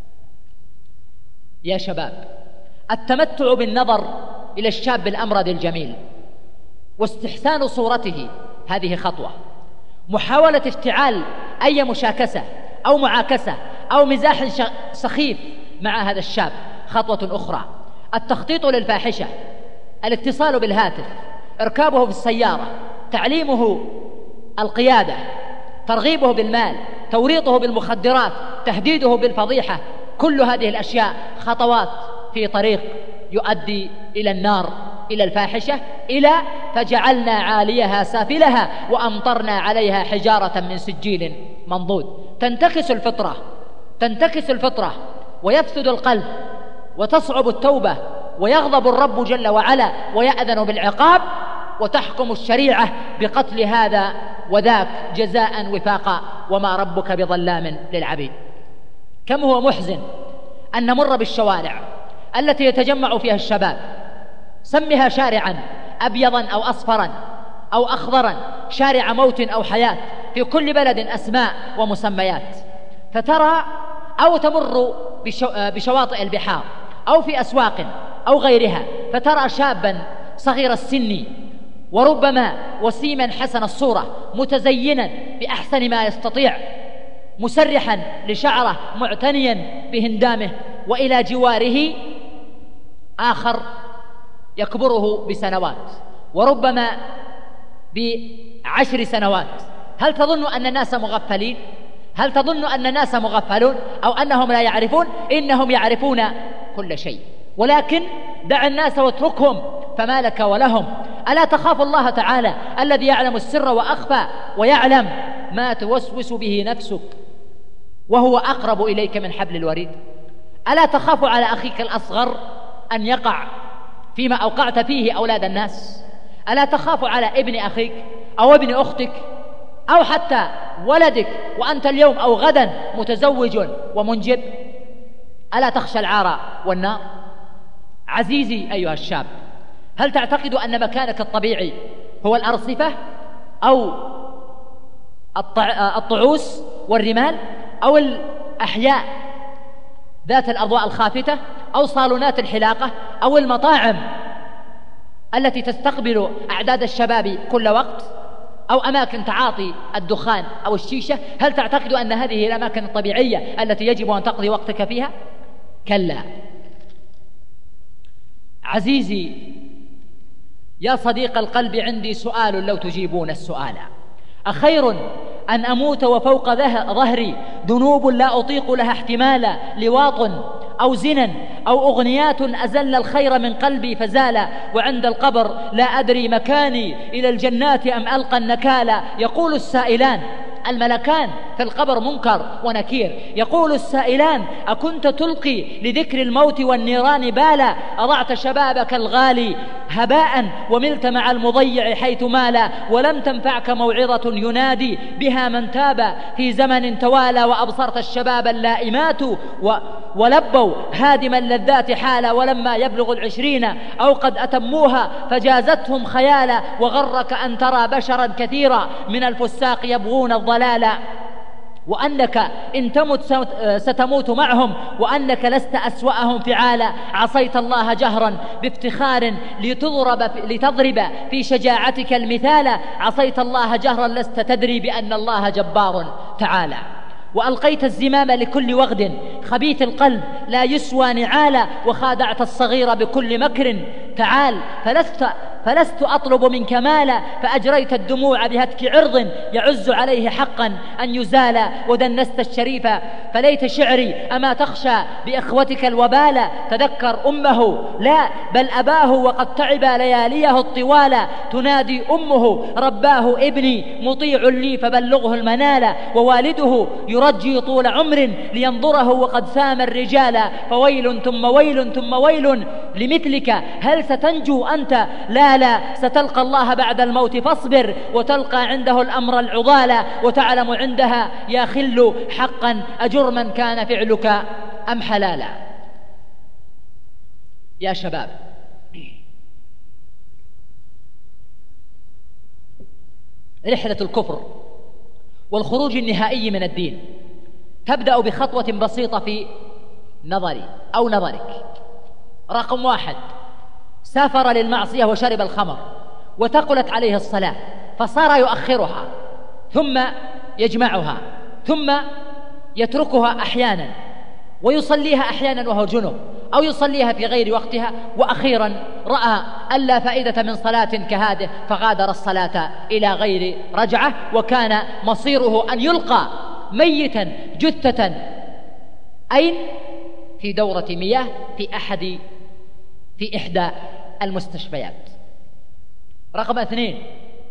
يا شباب، التمتع بالنظر إلى الشاب الأمرد الجميل واستحسان صورته هذه خطوة. محاولة افتعال أي مشاكسة أو معاكسة أو مزاح سخيف مع هذا الشاب خطوة أخرى. التخطيط للفاحشة، الاتصال بالهاتف، إركابه في السيارة، تعليمه القيادة، ترغيبه بالمال، توريطه بالمخدرات، تهديده بالفضيحة، كل هذه الأشياء خطوات في طريق يؤدي إلى النار، إلى الفاحشة، إلى فجعلنا عاليها سافلها وأمطرنا عليها حجارة من سجيل منضود. تنتكس الفطرة تنتكس الفطرة ويفسد القلب وتصعب التوبة ويغضب الرب جل وعلا ويأذن بالعقاب، وتحكم الشريعة بقتل هذا وذاك جزاء وفاقا، وما ربك بظلام للعبيد. كم هو محزن أن نمر بالشوارع التي يتجمع فيها الشباب، سمها شارعا أبيضا أو أصفرا أو أخضرا، شارع موت أو حياة، في كل بلد أسماء ومسميات. فترى أو تمر بشواطئ البحار أو في أسواق أو غيرها، فترى شابا صغير السن وربما وسيما حسن الصورة متزينا بأحسن ما يستطيع، مسرحا لشعره معتنيا بهندامه، وإلى جواره آخر يكبره بسنوات وربما بعشر سنوات. هل تظن أن الناس مغفلين؟ هل تظن أن الناس مغفلون أو أنهم لا يعرفون؟ إنهم يعرفون كل شيء، ولكن دع الناس واتركهم، فما لك ولهم. ألا تخاف الله تعالى الذي يعلم السر وأخفى ويعلم ما توسوس به نفسك وهو أقرب إليك من حبل الوريد؟ ألا تخاف على أخيك الأصغر أن يقع فيما أوقعت فيه أولاد الناس؟ ألا تخاف على ابن أخيك أو ابن أختك أو حتى ولدك وأنت اليوم أو غدا متزوج ومنجب؟ ألا تخشى العار والنار؟ عزيزي أيها الشاب، هل تعتقد أن مكانك الطبيعي هو الأرصفة أو الطعوس والرمال أو الأحياء ذات الأضواء الخافتة أو صالونات الحلاقة أو المطاعم التي تستقبل أعداد الشباب كل وقت أو أماكن تعاطي الدخان أو الشيشة؟ هل تعتقد أن هذه هي الأماكن الطبيعية التي يجب أن تقضي وقتك فيها؟ كلا. عزيزي يا صديق القلب، عندي سؤال لو تجيبون السؤال: أخير أن أموت وفوق ظهري ذنوب لا أطيق لها احتمالا، لواط أو زنا أو أغنيات أزل الخير من قلبي فزال، وعند القبر لا أدري مكاني إلى الجنات أم ألقى النكالا؟ يقول السائلان، الملكان في القبر منكر ونكير، يقول السائلان: أكنت تلقي لذكر الموت والنيران بالا؟ أضعت شبابك الغالي هباء وملت مع المضيع حيث مالا، ولم تنفعك موعظة ينادي بها من تاب في زمن توالى، وأبصرت الشباب اللائمات و ولبوا هادم اللذات حالا، ولما يبلغ العشرين أو قد أتموها فجازتهم خيالا، وغرك أن ترى بشرا كثيرا من الفساق يبغون الضلالا، وأنك إن تمت ستموت معهم، وأنك لست أسوأهم فعالا. عصيت الله جهرا بافتخار لتضرب, لتضرب في شجاعتك المثالا، عصيت الله جهرا لست تدري بأن الله جبار تعالى. وألقيت الزمام لكل وغد خبيث القلب لا يسوى نعالا، وخادعت الصغير بكل مكر تعال، فلست فلست أطلب منك مالا، فأجريت الدموع بهتك عرض يعز عليه حقا أن يزال، ودنست الشريف فليت شعري أما تخشى بإخوتك الوبالا. تذكر أمه لا بل أباه وقد تعب لياليه الطوالا، تنادي أمه رباه ابني مطيع لي فبلغه المنال، ووالده يرجي طول عمر لينظره وقد سام الرجال، فويل ثم ويل ثم ويل لمثلك، هل ستنجو أنت لا لا ستلقى الله بعد الموت فاصبر وتلقى عنده الأمر العضال وتعلم عندها يا خل حقا أجرما كان فعلك أم حلالا. يا شباب، رحلة الكفر والخروج النهائي من الدين تبدأ بخطوة بسيطة في نظري أو نظرك. رقم واحد، سافر للمعصية وشرب الخمر وثقلت عليه الصلاة فصار يؤخرها ثم يجمعها ثم يتركها أحيانا ويصليها أحيانا وهو جنب أو يصليها في غير وقتها، وأخيرا رأى أن لا فائدة من صلاة كهذه فغادر الصلاة إلى غير رجعة، وكان مصيره أن يلقى ميتا جثة أين؟ في دورة مياه في أحد في إحدى المستشفيات. رقم اثنين،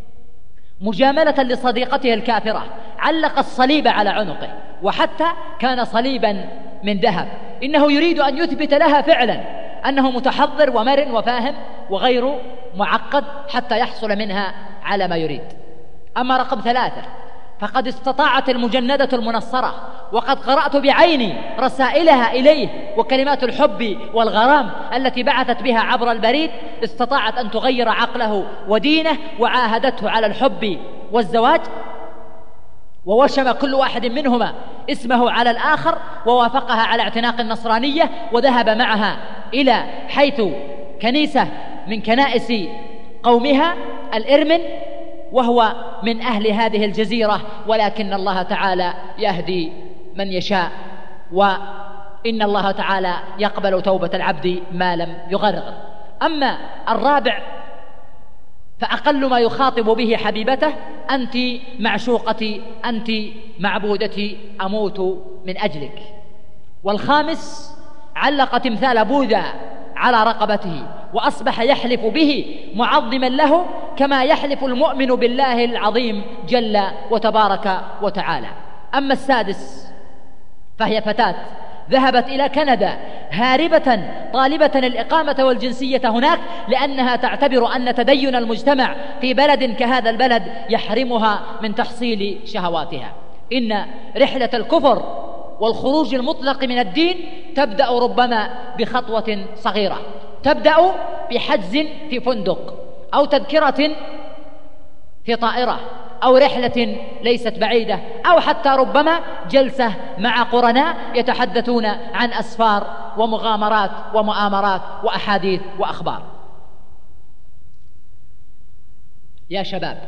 مجاملة لصديقته الكافرة علق الصليب على عنقه وحتى كان صليبا من ذهب، إنه يريد أن يثبت لها فعلا أنه متحضر ومرن وفاهم وغير معقد حتى يحصل منها على ما يريد. أما رقم ثلاثة، فقد استطاعت المجندة المنصرة وقد قرأت بعيني رسائلها إليه وكلمات الحب والغرام التي بعثت بها عبر البريد، استطاعت أن تغير عقله ودينه وعاهدته على الحب والزواج، ووشم كل واحد منهما اسمه على الآخر ووافقها على اعتناق النصرانية وذهب معها إلى حيث كنيسة من كنائس قومها الإرمن، وهو من أهل هذه الجزيرة، ولكن الله تعالى يهدي من يشاء، وإن الله تعالى يقبل توبة العبد ما لم يغرغر. أما الرابع فأقل ما يخاطب به حبيبته: أنت معشوقتي، أنت معبودتي، أموت من أجلك. والخامس علق تمثال بوذا على رقبته وأصبح يحلف به معظما له كما يحلف المؤمن بالله العظيم جل وتبارك وتعالى. أما السادس فهي فتاة ذهبت إلى كندا هاربة طالبة الإقامة والجنسية هناك، لأنها تعتبر أن تدين المجتمع في بلد كهذا البلد يحرمها من تحصيل شهواتها. إن رحلة الكفر والخروج المطلق من الدين تبدأ ربما بخطوة صغيرة، تبدأ بحجز في فندق أو تذكرة في طائرة أو رحلة ليست بعيدة، أو حتى ربما جلسة مع قرناء يتحدثون عن أسفار ومغامرات ومؤامرات وأحاديث وأخبار. يا شباب،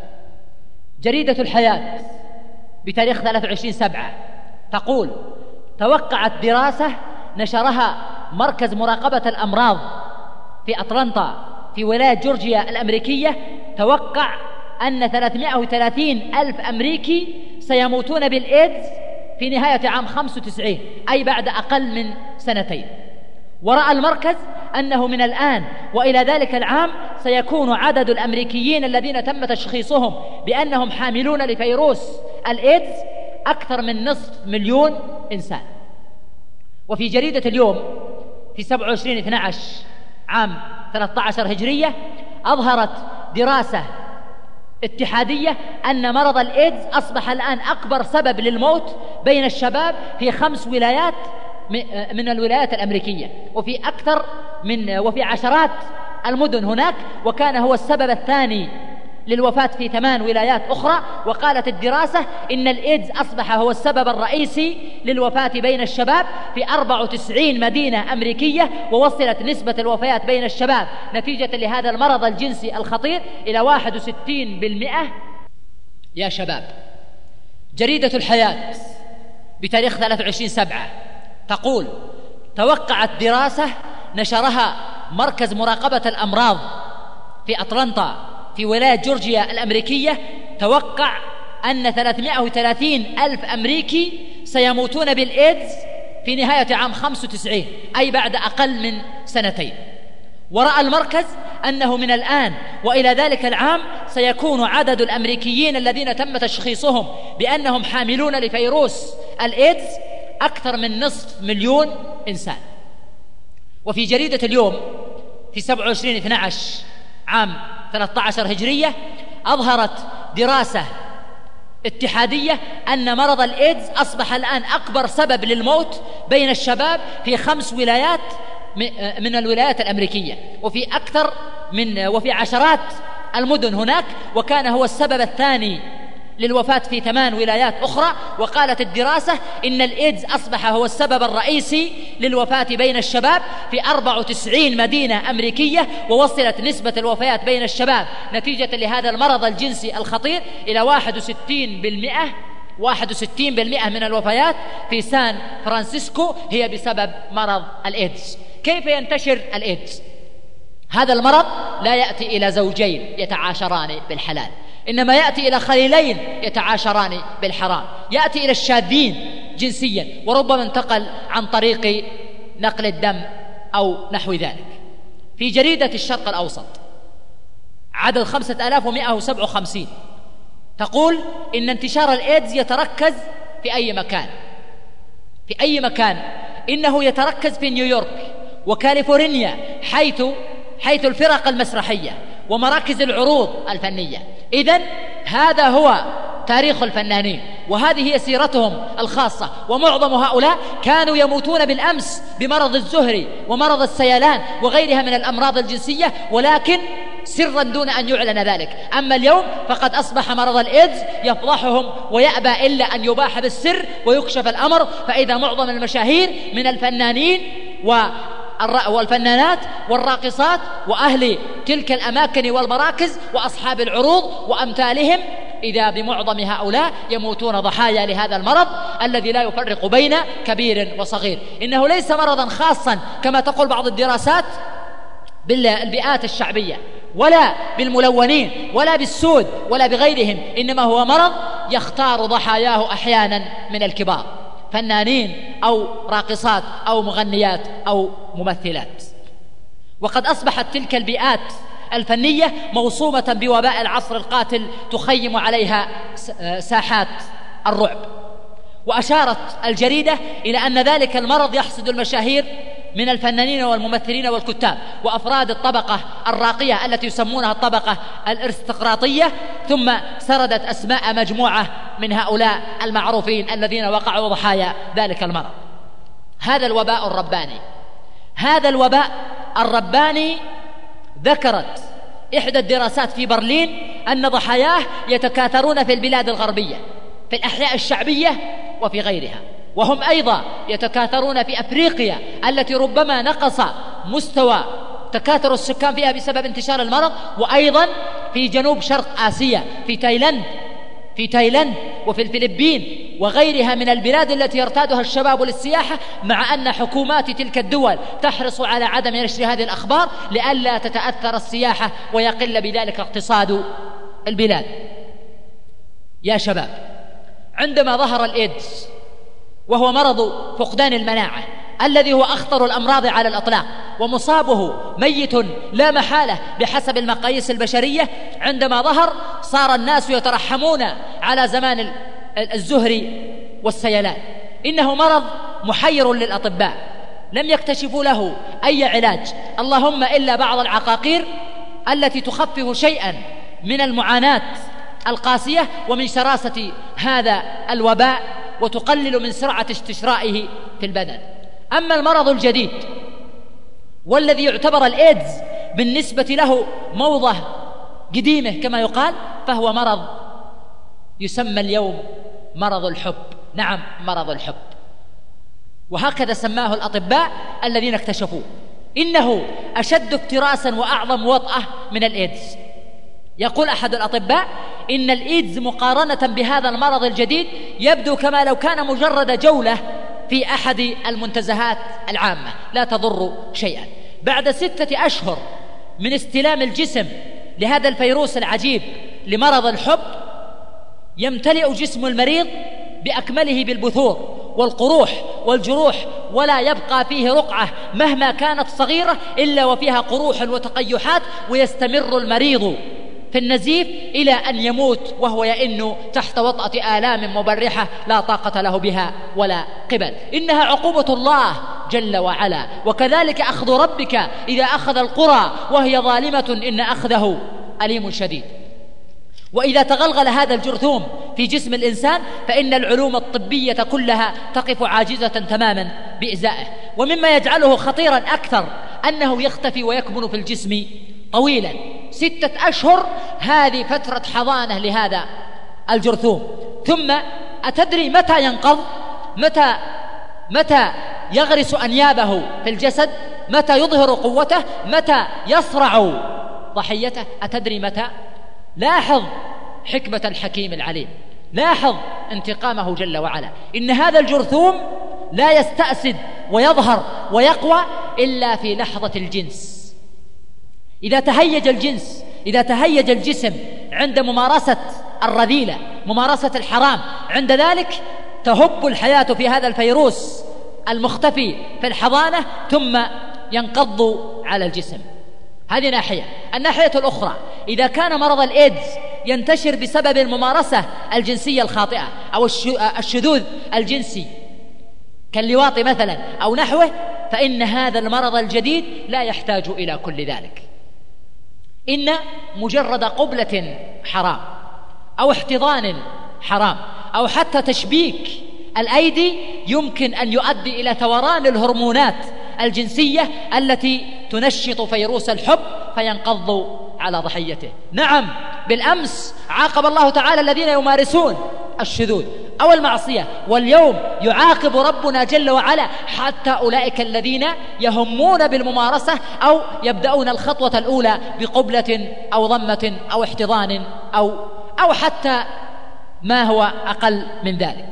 جريدة الحياة بتاريخ ثلاثة وعشرين سبعة تقول: توقعت دراسة نشرها مركز مراقبة الأمراض في أطلانتا في ولاية جورجيا الأمريكية، توقع أن ثلاثمائة وثلاثين ألف أمريكي سيموتون بالإيدز في نهاية عام خمسة وتسعين، أي بعد أقل من سنتين. ورأى المركز أنه من الآن وإلى ذلك العام سيكون عدد الأمريكيين الذين تم تشخيصهم بأنهم حاملون لفيروس الإيدز أكثر من نصف مليون إنسان. وفي جريدة اليوم في سبعة وعشرين اثنا عشر عام ثلاثة عشر هجرية أظهرت دراسة اتحادية أن مرض الإيدز أصبح الآن أكبر سبب للموت بين الشباب في خمس ولايات من الولايات الأمريكية، وفي أكثر من وفي عشرات المدن هناك، وكان هو السبب الثاني للوفاة في ثمان ولايات أخرى. وقالت الدراسة إن الإيدز أصبح هو السبب الرئيسي للوفاة بين الشباب في أربع وتسعين مدينة أمريكية، ووصلت نسبة الوفيات بين الشباب نتيجة لهذا المرض الجنسي الخطير إلى واحد وستين بالمئة. يا شباب، جريدة الحياة بتاريخ ثلاثة وعشرين سبعة تقول: توقعت دراسة نشرها مركز مراقبة الأمراض في أطلانتا في ولاية جورجيا الأمريكية، توقع أن ثلاثمائة وثلاثين ألف أمريكي سيموتون بالإيدز في نهاية عام خمسة وتسعين، أي بعد أقل من سنتين. ورأى المركز أنه من الآن وإلى ذلك العام سيكون عدد الأمريكيين الذين تم تشخيصهم بأنهم حاملون لفيروس الإيدز أكثر من نصف مليون إنسان. وفي جريدة اليوم في سبعة وعشرين اثنا عشر عام ثلاثة عشر هجرية أظهرت دراسة اتحادية أن مرض الإيدز أصبح الآن أكبر سبب للموت بين الشباب في خمس ولايات من الولايات الأمريكية، وفي أكثر من وفي عشرات المدن هناك، وكان هو السبب الثاني للوفاة في ثمان ولايات أخرى. وقالت الدراسة إن الإيدز أصبح هو السبب الرئيسي للوفاة بين الشباب في أربع وتسعين مدينة أمريكية، ووصلت نسبة الوفيات بين الشباب نتيجة لهذا المرض الجنسي الخطير إلى واحد وستين بالمئة واحد وستين بالمئة من الوفيات في سان فرانسيسكو هي بسبب مرض الإيدز. كيف ينتشر الإيدز؟ هذا المرض لا يأتي إلى زوجين يتعاشران بالحلال، إنما يأتي إلى خليلين يتعاشران بالحرام، يأتي إلى الشاذين جنسيا، وربما انتقل عن طريق نقل الدم أو نحو ذلك. في جريدة الشرق الأوسط عدد خمسة آلاف ومئة وسبعة وخمسين تقول إن انتشار الإيدز يتركز في أي مكان في أي مكان إنه يتركز في نيويورك وكاليفورنيا، حيث حيث الفرق المسرحية ومراكز العروض الفنية. إذن هذا هو تاريخ الفنانين، وهذه هي سيرتهم الخاصة. ومعظم هؤلاء كانوا يموتون بالأمس بمرض الزهري ومرض السيلان وغيرها من الأمراض الجنسية، ولكن سرا دون أن يعلن ذلك. أما اليوم فقد أصبح مرض الإيدز يفضحهم ويأبى إلا أن يباح بالسر ويكشف الأمر. فإذا معظم المشاهير من الفنانين والفنانات والراقصات وأهل تلك الأماكن والمراكز وأصحاب العروض وأمثالهم، إذا بمعظم هؤلاء يموتون ضحايا لهذا المرض الذي لا يفرق بين كبير وصغير. إنه ليس مرضا خاصا كما تقول بعض الدراسات بالبيئات الشعبية، ولا بالملونين، ولا بالسود، ولا بغيرهم، إنما هو مرض يختار ضحاياه أحيانا من الكبار، فنانين أو راقصات أو مغنيات أو ممثلات. وقد أصبحت تلك البيئات الفنية موصومة بوباء العصر القاتل تخيم عليها ساحات الرعب. وأشارت الجريدة إلى أن ذلك المرض يحصد المشاهير من الفنانين والممثلين والكتاب وأفراد الطبقة الراقية التي يسمونها الطبقة الارستقراطية، ثم سردت أسماء مجموعة من هؤلاء المعروفين الذين وقعوا ضحايا ذلك المرض. هذا الوباء الرباني هذا الوباء الرباني ذكرت إحدى الدراسات في برلين أن ضحاياه يتكاثرون في البلاد الغربية، في الأحياء الشعبية وفي غيرها، وهم أيضا يتكاثرون في أفريقيا التي ربما نقص مستوى تكاثر السكان فيها بسبب انتشار المرض، وأيضا في جنوب شرق آسيا، في تايلاند في تايلاند وفي الفلبين وغيرها من البلاد التي يرتادها الشباب للسياحة، مع أن حكومات تلك الدول تحرص على عدم نشر هذه الأخبار لئلا تتأثر السياحة ويقل بذلك اقتصاد البلاد. يا شباب، عندما ظهر الإيدز وهو مرض فقدان المناعة الذي هو أخطر الأمراض على الإطلاق ومصابه ميت لا محالة بحسب المقاييس البشرية، عندما ظهر صار الناس يترحمون على زمان الزهري والسيلان. إنه مرض محير للأطباء، لم يكتشفوا له أي علاج، اللهم إلا بعض العقاقير التي تخفف شيئا من المعاناة القاسية ومن شراسة هذا الوباء وتقلل من سرعة استشرائه في البدن. أما المرض الجديد والذي يعتبر الإيدز بالنسبة له موضة قديمة كما يقال، فهو مرض يسمى اليوم مرض الحب. نعم، مرض الحب، وهكذا سماه الأطباء الذين اكتشفوه. إنه أشد افتراسا وأعظم وطأة من الإيدز. يقول أحد الأطباء إن الإيدز مقارنة بهذا المرض الجديد يبدو كما لو كان مجرد جولة في أحد المنتزهات العامة لا تضر شيئا. بعد ستة أشهر من استلام الجسم لهذا الفيروس العجيب لمرض الحب، يمتلئ جسم المريض بأكمله بالبثور والقروح والجروح، ولا يبقى فيه رقعة مهما كانت صغيرة إلا وفيها قروح وتقيحات، ويستمر المريض في النزيف إلى أن يموت وهو يئن تحت وطأة آلام مبرحة لا طاقة له بها ولا قبل. إنها عقوبة الله جل وعلا، وكذلك أخذ ربك إذا أخذ القرى وهي ظالمة إن أخذه أليم شديد. وإذا تغلغل هذا الجرثوم في جسم الإنسان فإن العلوم الطبية كلها تقف عاجزة تماما بإزائه. ومما يجعله خطيرا أكثر أنه يختفي ويكمن في الجسم طويلا، ستة أشهر هذه فترة حضانة لهذا الجرثوم. ثم أتدري متى ينقض؟ متى متى يغرس أنيابه في الجسد؟ متى يظهر قوته؟ متى يصرع ضحيته؟ أتدري متى؟ لاحظ حكمة الحكيم العليم، لاحظ انتقامه جل وعلا. إن هذا الجرثوم لا يستأسد ويظهر ويقوى إلا في لحظة الجنس. إذا تهيج الجنس، إذا تهيج الجسم عند ممارسة الرذيلة، ممارسة الحرام، عند ذلك تهب الحياة في هذا الفيروس المختفي في الحضانة ثم ينقض على الجسم. هذه ناحية. الناحية الأخرى، إذا كان مرض الإيدز ينتشر بسبب الممارسة الجنسية الخاطئة أو الشذوذ الجنسي كاللواط مثلا أو نحوه، فإن هذا المرض الجديد لا يحتاج إلى كل ذلك. إن مجرد قبلة حرام أو احتضان حرام أو حتى تشبيك الأيدي يمكن أن يؤدي إلى ثوران الهرمونات الجنسية التي تنشط فيروس الحب فينقض على ضحيته. نعم، بالأمس عاقب الله تعالى الذين يمارسون الشذوذ أو المعصية، واليوم يعاقب ربنا جل وعلا حتى أولئك الذين يهمون بالممارسة أو يبدأون الخطوة الأولى بقبلة أو ضمة أو احتضان أو أو حتى ما هو أقل من ذلك.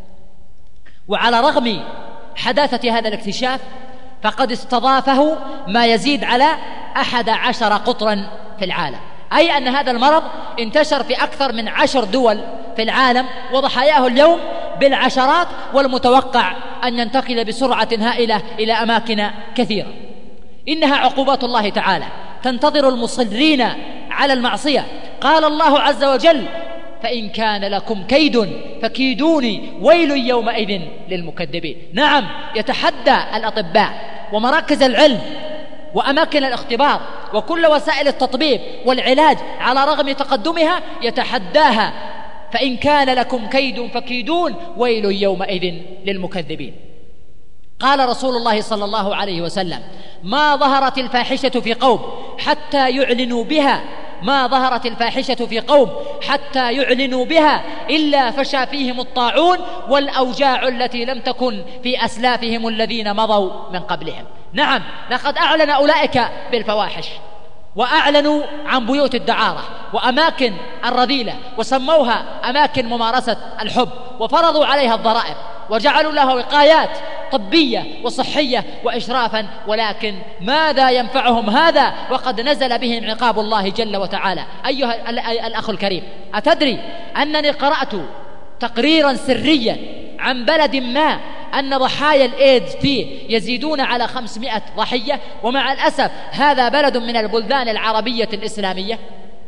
وعلى رغم حداثة هذا الاكتشاف فقد استضافه ما يزيد على أحد عشر قطرا في العالم، أي أن هذا المرض انتشر في أكثر من عشر دول في العالم وضحاياه اليوم بالعشرات، والمتوقع أن ينتقل بسرعة هائلة إلى أماكن كثيرة. إنها عقوبات الله تعالى تنتظر المصرين على المعصية. قال الله عز وجل: فإن كان لكم كيد فكيدوني ويل يومئذ للمكذبين. نعم، يتحدى الأطباء ومراكز العلم وأماكن الاختبار وكل وسائل التطبيب والعلاج على رغم تقدمها يتحداها. فإن كان لكم كيد فكيدون ويل يومئذ للمكذبين. قال رسول الله صلى الله عليه وسلم: ما ظهرت الفاحشة في قوم حتى يعلنوا بها ما ظهرت الفاحشة في قوم حتى يعلنوا بها إلا فشى فيهم الطاعون والأوجاع التي لم تكن في أسلافهم الذين مضوا من قبلهم. نعم، لقد أعلن أولئك بالفواحش وأعلنوا عن بيوت الدعارة وأماكن الرذيلة وسموها أماكن ممارسة الحب وفرضوا عليها الضرائب وجعلوا لها وقايات طبية وصحية وإشرافا، ولكن ماذا ينفعهم هذا وقد نزل بهم عقاب الله جل وتعالى؟ أيها الأخ الكريم، أتدري أنني قرأت تقريرا سريا عن بلد ما أن ضحايا الإيدز فيه يزيدون على خمسمائة ضحية، ومع الأسف هذا بلد من البلدان العربية الإسلامية.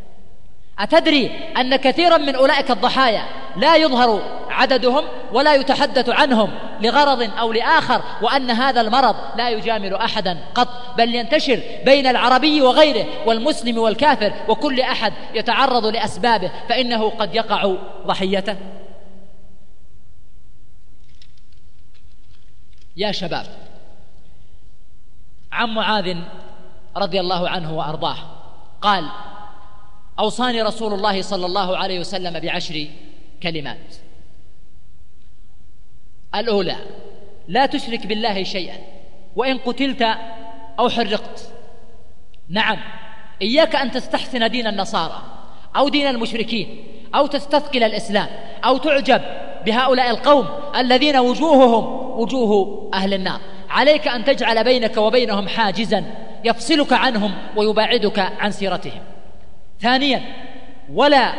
أتدري أن كثيرا من أولئك الضحايا لا يظهر عددهم ولا يتحدث عنهم لغرض أو لآخر، وأن هذا المرض لا يجامل أحدا قط، بل ينتشر بين العربي وغيره والمسلم والكافر، وكل أحد يتعرض لأسبابه فإنه قد يقع ضحيته. يا شباب، عن معاذ رضي الله عنه وأرضاه قال: أوصاني رسول الله صلى الله عليه وسلم بعشر كلمات. الأولى: لا تشرك بالله شيئا وإن قتلت أو حرقت. نعم، إياك أن تستحسن دين النصارى أو دين المشركين أو تستثقل الإسلام أو تعجب بهؤلاء القوم الذين وجوههم وجوه أهل النار. عليك أن تجعل بينك وبينهم حاجزا يفصلك عنهم ويباعدك عن سيرتهم. ثانيا: ولا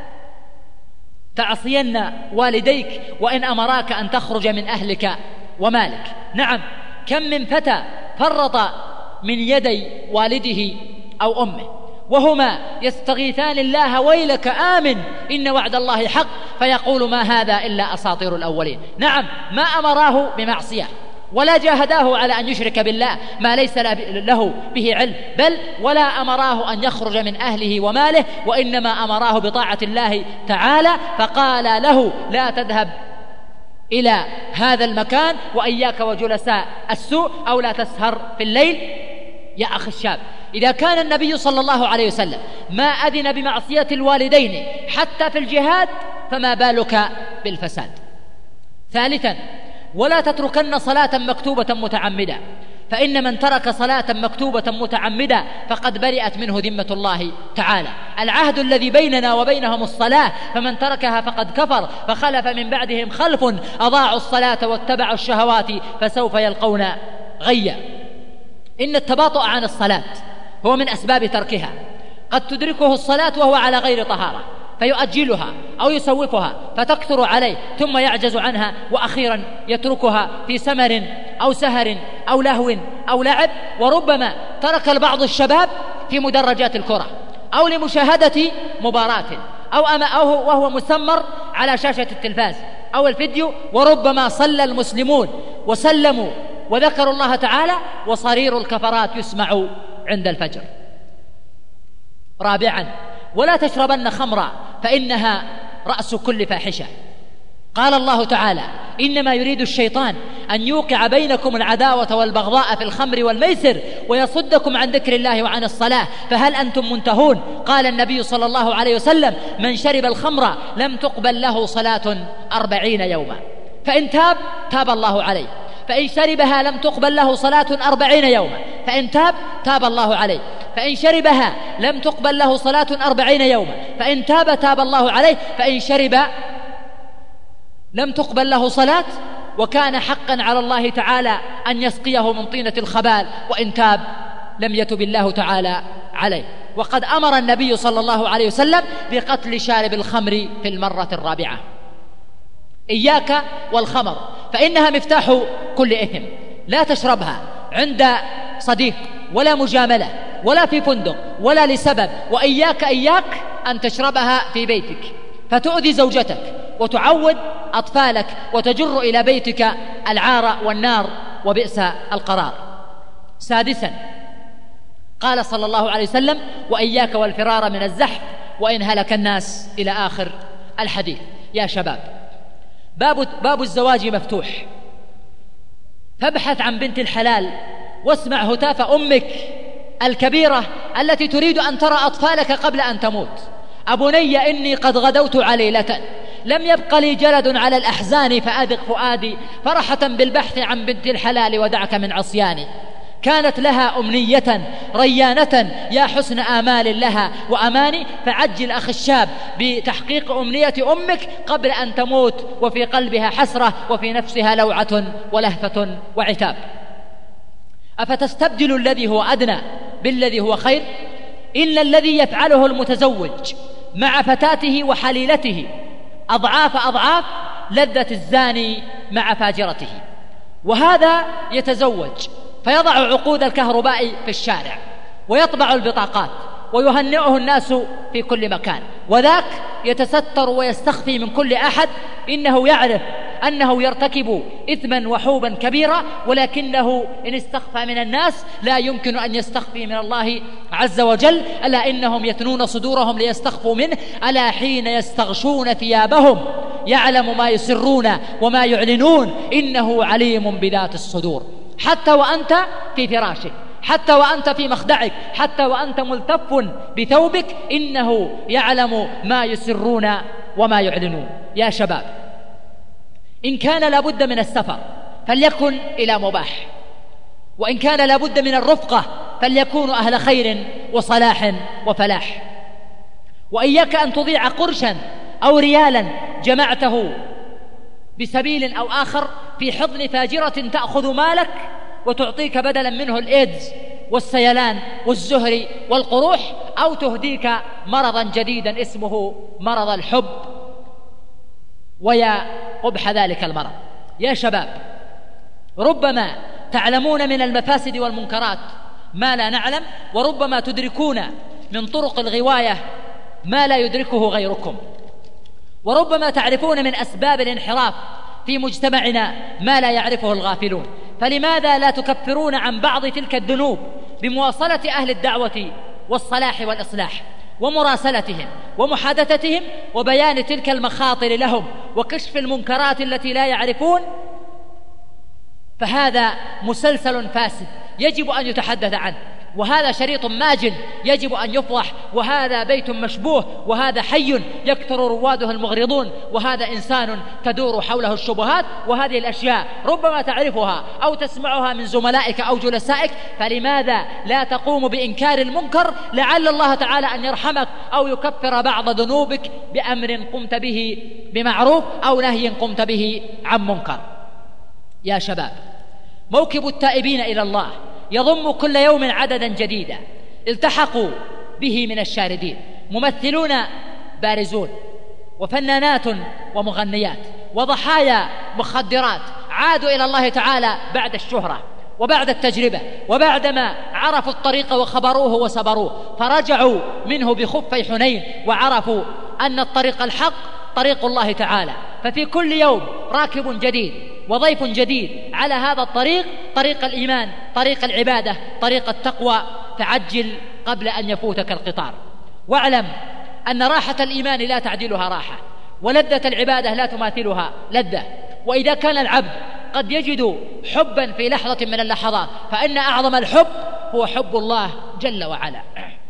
تعصين والديك وإن أمراك أن تخرج من أهلك ومالك. نعم، كم من فتى فرط من يدي والده أو أمه وهما يستغيثان الله: ويلك آمن إن وعد الله حق، فيقول: ما هذا إلا أساطير الأولين. نعم، ما أمراه بمعصية ولا جاهداه على أن يشرك بالله ما ليس له به علم، بل ولا أمراه أن يخرج من أهله وماله، وإنما أمراه بطاعة الله تعالى، فقال له لا تذهب إلى هذا المكان وإياك وجلساء السوء، أو لا تسهر في الليل. يا أخي الشاب، إذا كان النبي صلى الله عليه وسلم ما أذن بمعصية الوالدين حتى في الجهاد، فما بالك بالفساد؟ ثالثا، ولا تتركن صلاة مكتوبة متعمدة، فإن من ترك صلاة مكتوبة متعمدة فقد برئت منه ذمة الله تعالى. العهد الذي بيننا وبينهم الصلاة، فمن تركها فقد كفر، فخلف من بعدهم خلف أضاعوا الصلاة واتبعوا الشهوات فسوف يلقون غيا. إن التباطؤ عن الصلاة هو من أسباب تركها، قد تدركه الصلاة وهو على غير طهارة فيؤجلها أو يسوفها فتكثر عليه ثم يعجز عنها، وأخيرا يتركها في سمر أو سهر أو لهو أو لعب. وربما ترك البعض الشباب في مدرجات الكرة أو لمشاهدة مباراة أو, أما أو وهو مسمر على شاشة التلفاز أو الفيديو، وربما صلى المسلمون وسلموا وذكروا الله تعالى وصرير الكفرات يسمع عند الفجر. رابعا، ولا تشربن خمرا فإنها رأس كل فاحشة. قال الله تعالى إنما يريد الشيطان أن يوقع بينكم العداوة والبغضاء في الخمر والميسر ويصدكم عن ذكر الله وعن الصلاة فهل أنتم منتهون؟ قال النبي صلى الله عليه وسلم من شرب الخمر لم تقبل له صلاة أربعين يوما، فإن تاب تاب الله عليه، فإن شربها لم تقبل له صلاة أربعين يوما، فإن تاب تاب الله عليه، فإن شربها لم تقبل له صلاة أربعين يوما، فإن تاب تاب الله عليه، فإن شرب لم تقبل له صلاة وكان حقا على الله تعالى أن يسقيه من طينة الخبال، وإن تاب لم يتب الله تعالى عليه. وقد أمر النبي صلى الله عليه وسلم بقتل شارب الخمر في المرة الرابعة. إياك والخمر فإنها مفتاح كل إثم، لا تشربها عند صديق ولا مجاملة ولا في فندق ولا لسبب، وإياك إياك أن تشربها في بيتك فتؤذي زوجتك وتعود أطفالك وتجر إلى بيتك العار والنار وبئس القرار. سادسا، قال صلى الله عليه وسلم وإياك والفرار من الزحف وإن هلك الناس، إلى آخر الحديث. يا شباب، باب, باب الزواج مفتوح، فابحث عن بنت الحلال واسمع هتاف أمك الكبيرة التي تريد أن ترى أطفالك قبل أن تموت. أبني إني قد غدوت عليلة لم يبق لي جلد على الأحزان فأذق فؤادي فرحة بالبحث عن بنت الحلال ودعك من عصياني. كانت لها أمنية ريانة يا حسن آمال لها وأماني، فعجل أخي الشاب بتحقيق أمنية أمك قبل أن تموت وفي قلبها حسرة وفي نفسها لوعة ولهفة وعتاب. أفتستبدل الذي هو أدنى بالذي هو خير؟ إن الذي يفعله المتزوج مع فتاته وحليلته أضعاف أضعاف لذة الزاني مع فاجرته. وهذا يتزوج فيضع عقود الكهرباء في الشارع ويطبع البطاقات ويهنئه الناس في كل مكان، وذاك يتستر ويستخفي من كل أحد، إنه يعرف أنه يرتكب إثما وحوبا كبيرا، ولكنه إن استخفى من الناس لا يمكن أن يستخفي من الله عز وجل. ألا إنهم يثنون صدورهم ليستخفوا منه، ألا حين يستغشون ثيابهم يعلم ما يسرون وما يعلنون إنه عليم بذات الصدور. حتى وأنت في فراشك، حتى وأنت في مخدعك، حتى وأنت ملتف بثوبك، إنه يعلم ما يسرون وما يعلنون. يا شباب، إن كان لابد من السفر فليكن إلى مباح، وإن كان لابد من الرفقة فليكونوا أهل خير وصلاح وفلاح. وإياك أن تضيع قرشا أو ريالا جمعته بسبيل أو آخر في حضن فاجرة تأخذ مالك وتعطيك بدلا منه الإيدز والسيلان والزهري والقروح، أو تهديك مرضا جديدا اسمه مرض الحب، ويا قبح ذلك المرض. يا شباب، ربما تعلمون من المفاسد والمنكرات ما لا نعلم، وربما تدركون من طرق الغواية ما لا يدركه غيركم، وربما تعرفون من أسباب الانحراف في مجتمعنا ما لا يعرفه الغافلون. فلماذا لا تكفرون عن بعض تلك الذنوب بمواصلة أهل الدعوة والصلاح والإصلاح ومراسلتهم ومحادثتهم وبيان تلك المخاطر لهم وكشف المنكرات التي لا يعرفون؟ فهذا مسلسل فاسد يجب أن يتحدث عنه، وهذا شريط ماجن يجب أن يفضح، وهذا بيت مشبوه، وهذا حي يكثر رواده المغرضون، وهذا إنسان تدور حوله الشبهات. وهذه الأشياء ربما تعرفها أو تسمعها من زملائك أو جلسائك، فلماذا لا تقوم بإنكار المنكر لعل الله تعالى أن يرحمك أو يكفر بعض ذنوبك بأمر قمت به بمعروف أو نهي قمت به عن منكر؟ يا شباب، موكب التائبين إلى الله يضم كل يوم عددا جديدا التحقوا به من الشاردين، ممثلون بارزون وفنانات ومغنيات وضحايا مخدرات عادوا إلى الله تعالى بعد الشهرة وبعد التجربة وبعدما عرفوا الطريق وخبروه وسبروه، فرجعوا منه بخفي حنين وعرفوا أن الطريق الحق طريق الله تعالى. ففي كل يوم راكب جديد وضيف جديد على هذا الطريق، طريق الإيمان، طريق العبادة، طريق التقوى. فعجل قبل أن يفوتك القطار، واعلم أن راحة الإيمان لا تعدلها راحة، ولذة العبادة لا تماثلها لذة. وإذا كان العبد قد يجد حبا في لحظة من اللحظات، فإن أعظم الحب هو حب الله جل وعلا.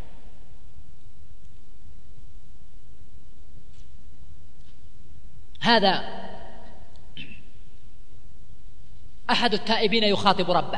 هذا أحد التائبين يخاطب ربه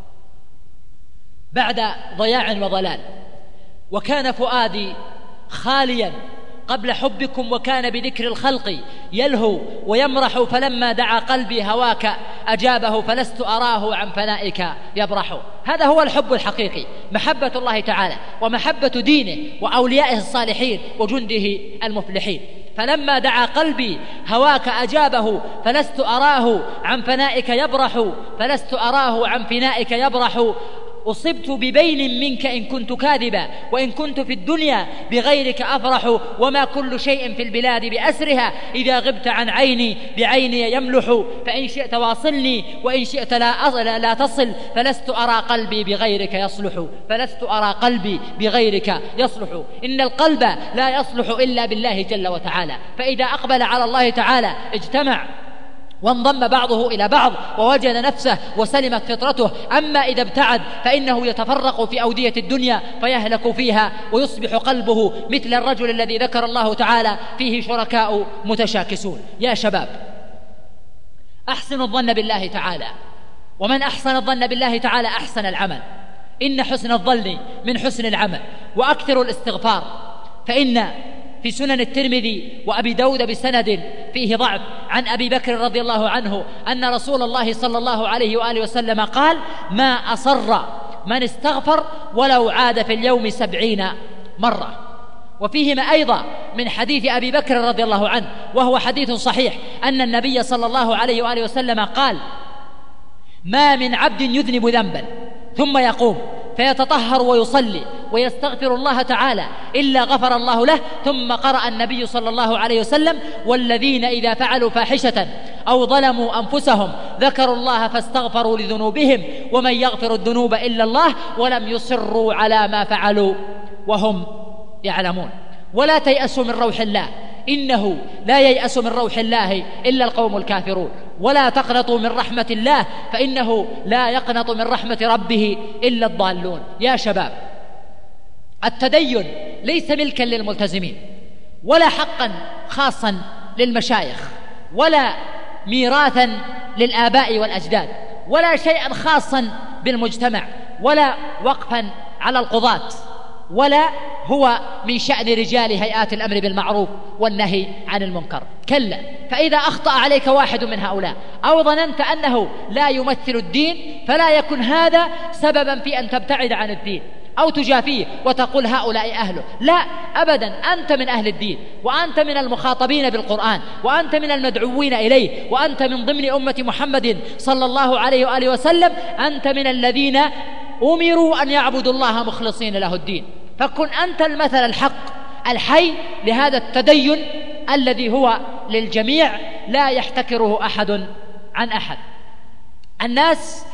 بعد ضياع وضلال: وكان فؤادي خاليا قبل حبكم، وكان بذكر الخلق يلهو ويمرح، فلما دعا قلبي هواك أجابه، فلست أراه عن فنائك يبرح. هذا هو الحب الحقيقي، محبة الله تعالى ومحبة دينه وأوليائه الصالحين وجنده المفلحين. فلما دعا قلبي هواك أجابه، فلست أراه عن فنائك يبرح، فلست أراه عن فنائك يبرح. أصبت ببين منك إن كنت كاذبا، وإن كنت في الدنيا بغيرك أفرح، وما كل شيء في البلاد بأسرها، إذا غبت عن عيني بعيني يملح. فإن شئت واصلني وإن شئت لا, لا تصل، فلست أرى قلبي بغيرك يصلح، فلست أرى قلبي بغيرك يصلح. إن القلب لا يصلح إلا بالله جل وتعالى، فإذا أقبل على الله تعالى اجتمع وانضم بعضه إلى بعض ووجد نفسه وسلمت فطرته. أما إذا ابتعد فإنه يتفرق في أودية الدنيا فيهلك فيها، ويصبح قلبه مثل الرجل الذي ذكر الله تعالى فيه شركاء متشاكسون. يا شباب، أحسنوا الظن بالله تعالى، ومن أحسن الظن بالله تعالى أحسن العمل. إن حسن الظن من حسن العمل. وأكثروا الاستغفار، فإن في سنن الترمذي وأبي داود بسند فيه ضعف عن أبي بكر رضي الله عنه أن رسول الله صلى الله عليه وآله وسلم قال: ما أصر من استغفر ولو عاد في اليوم سبعين مرة. وفيهما أيضا من حديث أبي بكر رضي الله عنه، وهو حديث صحيح، أن النبي صلى الله عليه وآله وسلم قال: ما من عبد يذنب ذنبا ثم يقوم فيتطهر ويصلي ويستغفر الله تعالى إلا غفر الله له. ثم قرأ النبي صلى الله عليه وسلم: والذين إذا فعلوا فاحشة أو ظلموا أنفسهم ذكروا الله فاستغفروا لذنوبهم ومن يغفر الذنوب إلا الله ولم يصروا على ما فعلوا وهم يعلمون. ولا تيأسوا من روح الله، إنه لا ييأس من روح الله إلا القوم الكافرون. ولا تقنطوا من رحمة الله، فإنه لا يقنط من رحمة ربه إلا الضالون. يا شباب، التدين ليس ملكا للملتزمين، ولا حقا خاصا للمشايخ، ولا ميراثا للآباء والأجداد، ولا شيئا خاصا بالمجتمع، ولا وقفا على القضاة، ولا هو من شأن رجال هيئات الأمر بالمعروف والنهي عن المنكر. كلا، فإذا أخطأ عليك واحد من هؤلاء أو ظننت أنه لا يمثل الدين، فلا يكن هذا سببا في أن تبتعد عن الدين أو تجافيه وتقول هؤلاء أهله. لا أبدا، أنت من أهل الدين، وأنت من المخاطبين بالقرآن، وأنت من المدعوين إليه، وأنت من ضمن أمة محمد صلى الله عليه وآله وسلم. أنت من الذين أمروا أن يعبدوا الله مخلصين له الدين. فكن أنت المثل الحق الحي لهذا التدين الذي هو للجميع لا يحتكره أحد عن أحد. الناس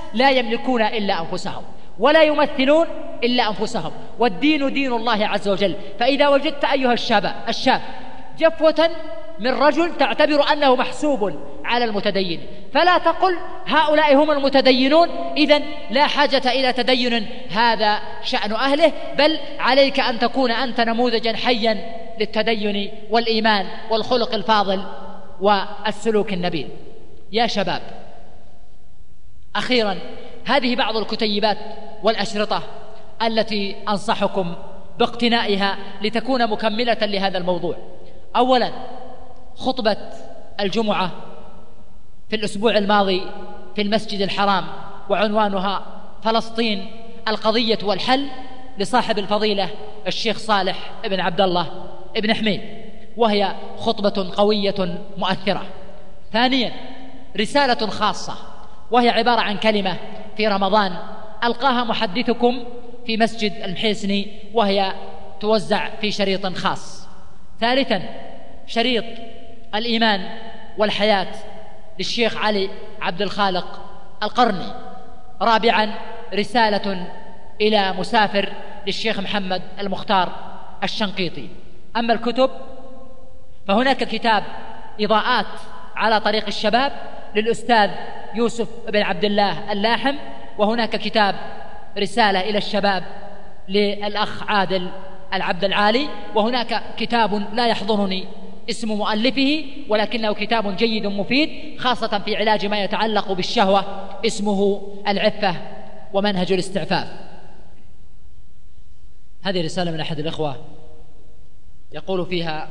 لا يملكون إلا أنفسهم ولا يمثلون إلا أنفسهم، والدين دين الله عز وجل. فإذا وجدت أيها الشاب الشاب جفوة من رجل تعتبر أنه محسوب على المتدين، فلا تقل هؤلاء هم المتدينون إذن لا حاجة إلى تدين، هذا شأن أهله، بل عليك أن تكون أنت نموذجا حيا للتدين والإيمان والخلق الفاضل والسلوك النبيل. يا شباب، أخيرا هذه بعض الكتيبات والأشرطة التي أنصحكم باقتنائها لتكون مكملة لهذا الموضوع. أولا، خطبة الجمعة في الأسبوع الماضي في المسجد الحرام وعنوانها فلسطين القضية والحل، لصاحب الفضيلة الشيخ صالح ابن عبد الله ابن حميد، وهي خطبة قوية مؤثرة. ثانيا، رسالة خاصة وهي عبارة عن كلمة في رمضان ألقاها محدثكم في مسجد المحيسني، وهي توزع في شريط خاص. ثالثا، شريط الإيمان والحياة للشيخ علي عبد الخالق القرني. رابعا، رسالة إلى مسافر للشيخ محمد المختار الشنقيطي. أما الكتب فهناك كتاب إضاءات على طريق الشباب للأستاذ يوسف بن عبد الله اللاحم، وهناك كتاب رسالة إلى الشباب للأخ عادل العبد العالي، وهناك كتاب لا يحضرني اسم مؤلفه ولكنه كتاب جيد مفيد خاصة في علاج ما يتعلق بالشهوة، اسمه العفة ومنهج الاستعفاف. هذه رسالة من أحد الإخوة يقول فيها: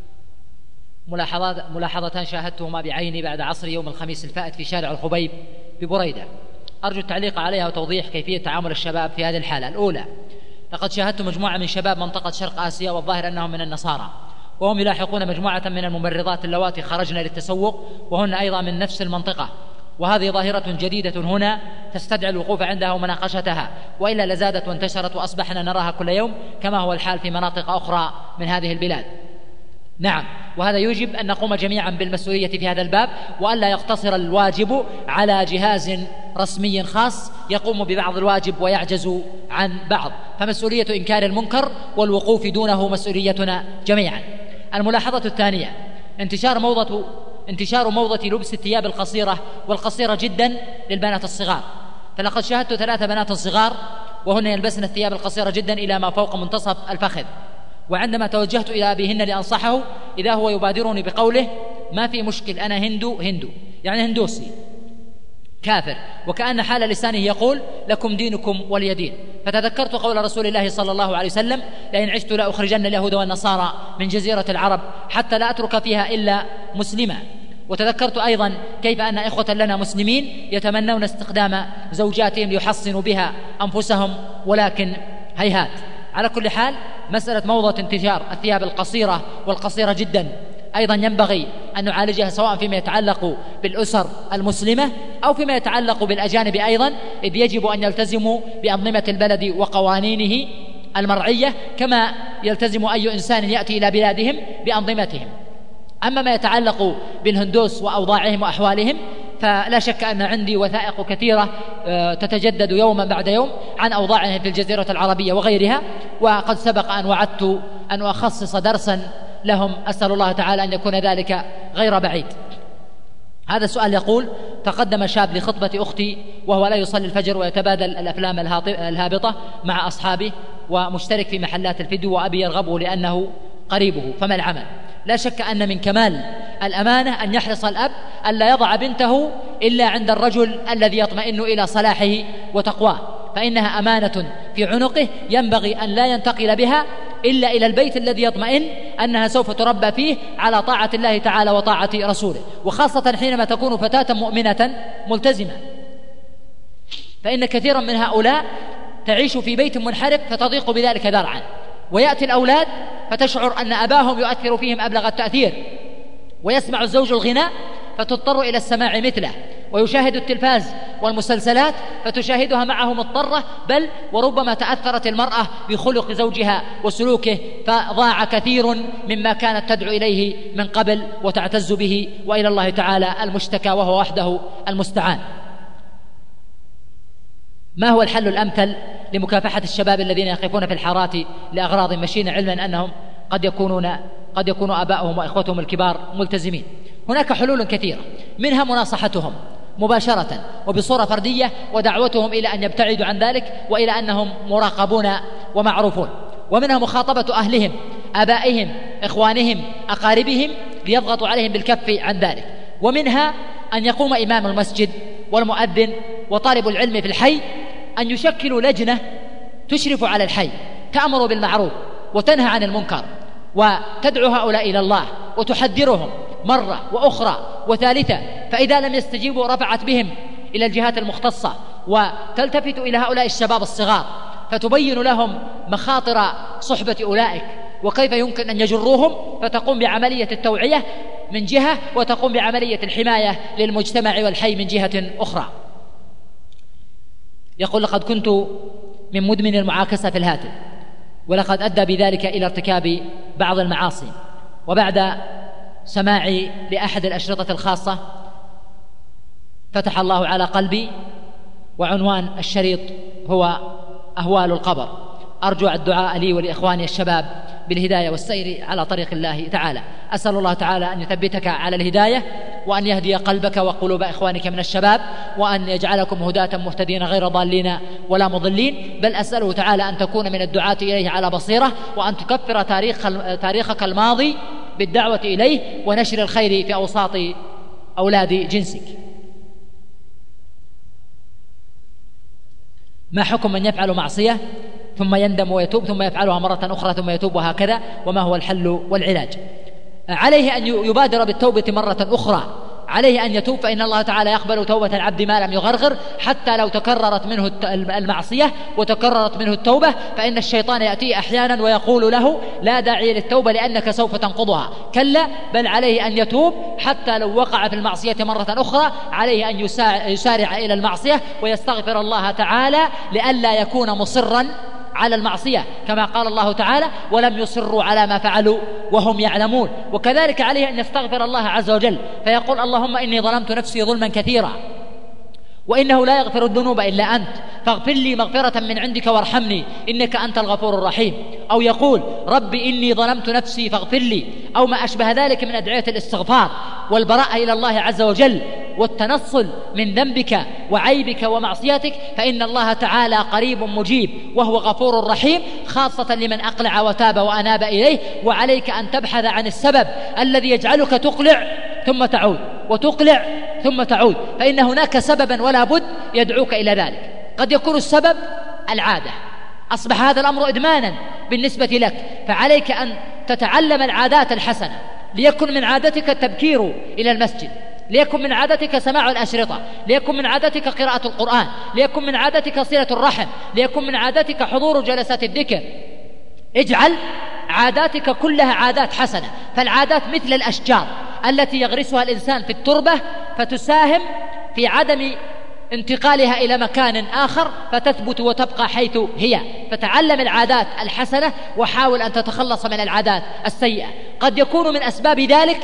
ملاحظات ملاحظتان شاهدتهما بعيني بعد عصر يوم الخميس الفائت في شارع الخبيب ببريدة، أرجو التعليق عليها وتوضيح كيفية تعامل الشباب في هذه الحالة. الأولى، لقد شاهدت مجموعة من شباب منطقة شرق آسيا والظاهر أنهم من النصارى، وهم يلاحقون مجموعة من الممرضات اللواتي خرجن للتسوق وهن أيضا من نفس المنطقة، وهذه ظاهرة جديدة هنا تستدعي الوقوف عندها ومناقشتها، وإلا لزادت وانتشرت وأصبحنا نراها كل يوم كما هو الحال في مناطق أخرى من هذه البلاد. نعم، وهذا يجب أن نقوم جميعا بالمسؤولية في هذا الباب، وألا يقتصر الواجب على جهاز رسمي خاص يقوم ببعض الواجب ويعجز عن بعض، فمسؤولية إنكار المنكر والوقوف دونه مسؤوليتنا جميعا. الملاحظة الثانية، انتشار موضة انتشار موضة لبس الثياب القصيرة والقصيرة جدا للبنات الصغار، فلقد شاهدت ثلاث بنات صغار وهن يلبسن الثياب القصيرة جدا إلى ما فوق منتصف الفخذ، وعندما توجهت إلى أبيهن لأنصحه إذا هو يبادرني بقوله: ما في مشكل، أنا هندو هندو، يعني هندوسي كافر، وكأن حال لسانه يقول: لكم دينكم ولي دين. فتذكرت قول رسول الله صلى الله عليه وسلم: لئن عشت لأخرجن اليهود والنصارى من جزيرة العرب حتى لا أترك فيها إلا مسلما. وتذكرت أيضا كيف أن إخوة لنا مسلمين يتمنون استخدام زوجاتهم ليحصنوا بها أنفسهم، ولكن هيهات. على كل حال، مسألة موضة انتشار الثياب القصيرة والقصيرة جدا أيضا ينبغي أن نعالجها، سواء فيما يتعلق بالأسر المسلمة أو فيما يتعلق بالأجانب أيضا، إذ يجب أن يلتزموا بأنظمة البلد وقوانينه المرعية كما يلتزم أي إنسان يأتي إلى بلادهم بأنظمتهم. أما ما يتعلق بالهندوس وأوضاعهم وأحوالهم فلا شك أن عندي وثائق كثيرة تتجدد يوما بعد يوم عن أوضاعهم في الجزيرة العربية وغيرها، وقد سبق أن وعدت أن أخصص درسا لهم، أسأل الله تعالى أن يكون ذلك غير بعيد. هذا السؤال يقول: تقدم شاب لخطبة أختي وهو لا يصلي الفجر ويتبادل الأفلام الهابطة مع أصحابه ومشترك في محلات الفيديو، وأبي يرغبه لأنه قريبه، فما العمل؟ لا شك أن من كمال الأمانة أن يحرص الأب أن لا يضع بنته إلا عند الرجل الذي يطمئن إلى صلاحه وتقواه، فإنها أمانة في عنقه ينبغي أن لا ينتقل بها إلا إلى البيت الذي يطمئن أنها سوف تربى فيه على طاعة الله تعالى وطاعة رسوله، وخاصة حينما تكون فتاة مؤمنة ملتزمة، فإن كثيرا من هؤلاء تعيش في بيت منحرف فتضيق بذلك ذرعا، ويأتي الأولاد فتشعر أن أباهم يؤثر فيهم أبلغ التأثير، ويسمع الزوج الغناء فتضطر إلى السماع مثله، ويشاهد التلفاز والمسلسلات فتشاهدها معه مضطرة، بل وربما تأثرت المرأة بخلق زوجها وسلوكه فضاع كثير مما كانت تدعو إليه من قبل وتعتز به، وإلى الله تعالى المشتكى وهو وحده المستعان. ما هو الحل الأمثل لمكافحة الشباب الذين يقفون في الحارات لأغراض مشينة، علما أنهم قد يكونون قد يكون آباؤهم وإخوتهم الكبار ملتزمين؟ هناك حلول كثيرة، منها مناصحتهم مباشرة وبصورة فردية، ودعوتهم إلى أن يبتعدوا عن ذلك وإلى أنهم مراقبون ومعروفون، ومنها مخاطبة أهلهم، آبائهم، إخوانهم، أقاربهم، ليضغطوا عليهم بالكف عن ذلك، ومنها أن يقوم إمام المسجد والمؤذن وطالب العلم في الحي أن يشكلوا لجنة تشرف على الحي، تأمر بالمعروف وتنهى عن المنكر، وتدعو هؤلاء إلى الله وتحذرهم مرة وأخرى وثالثة، فإذا لم يستجيبوا رفعت بهم إلى الجهات المختصة، وتلتفت إلى هؤلاء الشباب الصغار فتبين لهم مخاطر صحبة أولئك وكيف يمكن أن يجروهم، فتقوم بعملية التوعية من جهة، وتقوم بعملية الحماية للمجتمع والحي من جهة أخرى. يقول: لقد كنت من مدمن المعاكسة في الهاتف، ولقد أدى بذلك إلى ارتكاب بعض المعاصي، وبعد سماعي لأحد الأشرطة الخاصة فتح الله على قلبي، وعنوان الشريط هو أهوال القبر. أرجو الدعاء لي ولإخواني الشباب بالهداية والسير على طريق الله تعالى. أسأل الله تعالى أن يثبتك على الهداية، وأن يهدي قلبك وقلوب إخوانك من الشباب، وأن يجعلكم هداة مهتدين غير ضالين ولا مضلين، بل أسأله تعالى أن تكون من الدعاة إليه على بصيرة، وأن تكفر تاريخ تاريخك الماضي بالدعوة إليه ونشر الخير في أوساط أولاد جنسك. ما حكم من يفعل معصية ثم يندم ويتوب ثم يفعلها مرة أخرى ثم يتوب وهكذا، وما هو الحل والعلاج؟ عليه أن يبادر بالتوبة مرة أخرى، عليه أن يتوب، فإن الله تعالى يقبل توبة العبد ما لم يغرغر، حتى لو تكررت منه المعصية وتكررت منه التوبة، فإن الشيطان يأتي أحيانا ويقول له: لا داعي للتوبة لأنك سوف تنقضها. كلا، بل عليه أن يتوب، حتى لو وقع في المعصية مرة أخرى عليه أن يسارع إلى المعصية ويستغفر الله تعالى لئلا يكون مصرا على المعصية، كما قال الله تعالى: ولم يصروا على ما فعلوا وهم يعلمون. وكذلك عليه أن يستغفر الله عز وجل فيقول: اللهم إني ظلمت نفسي ظلما كثيرا وإنه لا يغفر الذنوب إلا أنت فاغفر لي مغفرة من عندك وارحمني إنك أنت الغفور الرحيم. أو يقول: ربي إني ظلمت نفسي فاغفر لي، أو ما أشبه ذلك من أدعية الاستغفار والبراءة إلى الله عز وجل والتنصل من ذنبك وعيبك ومعصيتك، فإن الله تعالى قريب مجيب وهو غفور رحيم، خاصة لمن أقلع وتاب وأناب إليه. وعليك أن تبحث عن السبب الذي يجعلك تقلع ثم تعود وتقلع ثم تعود، فإن هناك سببا ولا بد يدعوك إلى ذلك. قد يكون السبب العادة، أصبح هذا الأمر إدمانا بالنسبة لك، فعليك أن تتعلم العادات الحسنة، ليكن من عادتك التبكير إلى المسجد، ليكن من عادتك سماع الأشرطة، ليكن من عادتك قراءة القرآن، ليكن من عادتك صلة الرحم، ليكن من عادتك حضور جلسات الذكر. اجعل عاداتك كلها عادات حسنة، فالعادات مثل الأشجار التي يغرسها الإنسان في التربة فتساهم في عدم انتقالها إلى مكان آخر فتثبت وتبقى حيث هي. فتعلم العادات الحسنة وحاول أن تتخلص من العادات السيئة. قد يكون من أسباب ذلك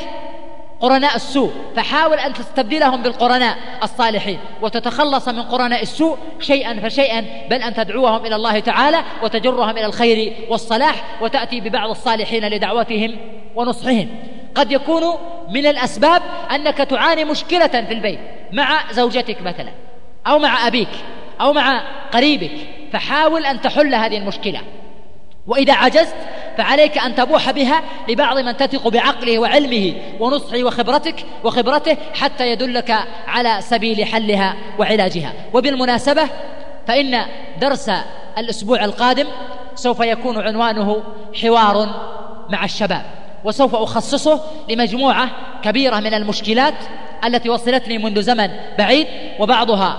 قرناء السوء، فحاول أن تستبدلهم بالقرناء الصالحين وتتخلص من قرناء السوء شيئا فشيئا، بل أن تدعوهم إلى الله تعالى وتجرهم إلى الخير والصلاح، وتأتي ببعض الصالحين لدعوتهم ونصحهم. قد يكون من الأسباب أنك تعاني مشكلة في البيت مع زوجتك مثلا، أو مع أبيك، أو مع قريبك، فحاول أن تحل هذه المشكلة، وإذا عجزت فعليك أن تبوح بها لبعض من تثق بعقله وعلمه ونصحه وخبرتك وخبرته حتى يدلك على سبيل حلها وعلاجها. وبالمناسبة فإن درس الأسبوع القادم سوف يكون عنوانه حوار مع الشباب، وسوف أخصصه لمجموعة كبيرة من المشكلات التي وصلتني منذ زمن بعيد، وبعضها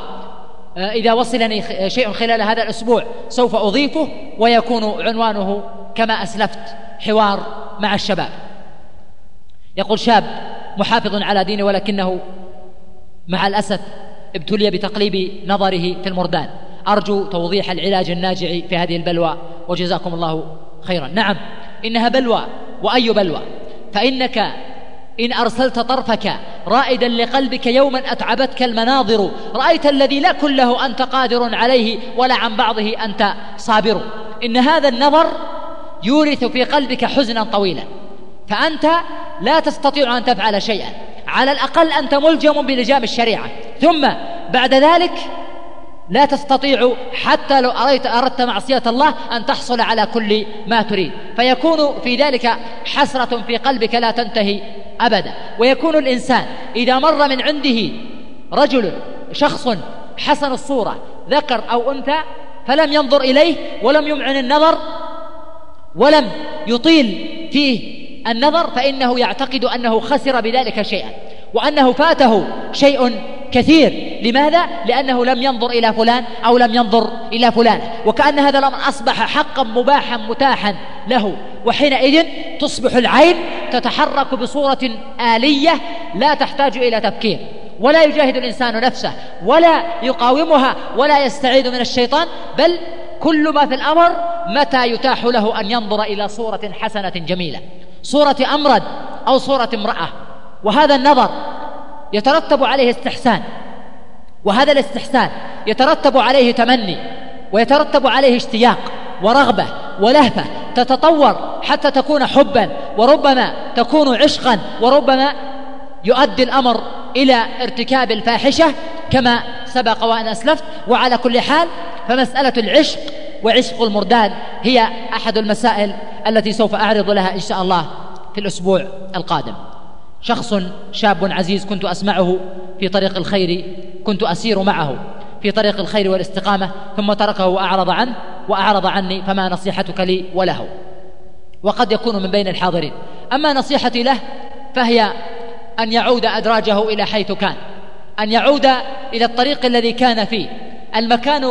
إذا وصلني شيء خلال هذا الأسبوع سوف أضيفه، ويكون عنوانه كما أسلفت حوار مع الشباب. يقول شاب محافظ على دينه ولكنه مع الأسف ابتلي بتقليب نظره في المردان، أرجو توضيح العلاج الناجع في هذه البلوى وجزاكم الله خيرا. نعم، إنها بلوى، وأي بلوى، فإنك إن أرسلت طرفك رائدا لقلبك يوما أتعبتك المناظر، رأيت الذي لا كله أنت قادر عليه ولا عن بعضه أنت صابر. إن هذا النظر يورث في قلبك حزنا طويلا، فأنت لا تستطيع أن تفعل شيئا، على الأقل أنت ملجم بلجام الشريعة، ثم بعد ذلك لا تستطيع حتى لو أردت, أردت معصية الله أن تحصل على كل ما تريد، فيكون في ذلك حسرة في قلبك لا تنتهي أبدا. ويكون الإنسان إذا مر من عنده رجل شخص حسن الصورة ذكر أو أنثى فلم ينظر إليه ولم يمعن النظر ولم يطيل فيه النظر، فإنه يعتقد أنه خسر بذلك شيئا وأنه فاته شيء كثير. لماذا؟ لأنه لم ينظر إلى فلان أو لم ينظر إلى فلان، وكأن هذا الأمر أصبح حقا مباحا متاحا له، وحينئذ تصبح العين تتحرك بصورة آلية لا تحتاج إلى تفكير، ولا يجاهد الإنسان نفسه ولا يقاومها ولا يستعيذ من الشيطان، بل كل ما في الأمر متى يتاح له أن ينظر إلى صورة حسنة جميلة، صورة أمرد أو صورة امرأة، وهذا النظر يترتب عليه استحسان، وهذا الاستحسان يترتب عليه تمني، ويترتب عليه اشتياق ورغبة ولهفة تتطور حتى تكون حبا، وربما تكون عشقا، وربما يؤدي الأمر إلى ارتكاب الفاحشة كما سبق وأن أسلفت. وعلى كل حال فمسألة العشق وعشق المردان هي أحد المسائل التي سوف أعرض لها إن شاء الله في الأسبوع القادم. شخص شاب عزيز كنت أسمعه في طريق الخير، كنت أسير معه في طريق الخير والاستقامة، ثم تركه وأعرض عنه وأعرض عني، فما نصيحتك لي وله؟ وقد يكون من بين الحاضرين. أما نصيحتي له فهي أن يعود أدراجه إلى حيث كان، أن يعود إلى الطريق الذي كان فيه، المكان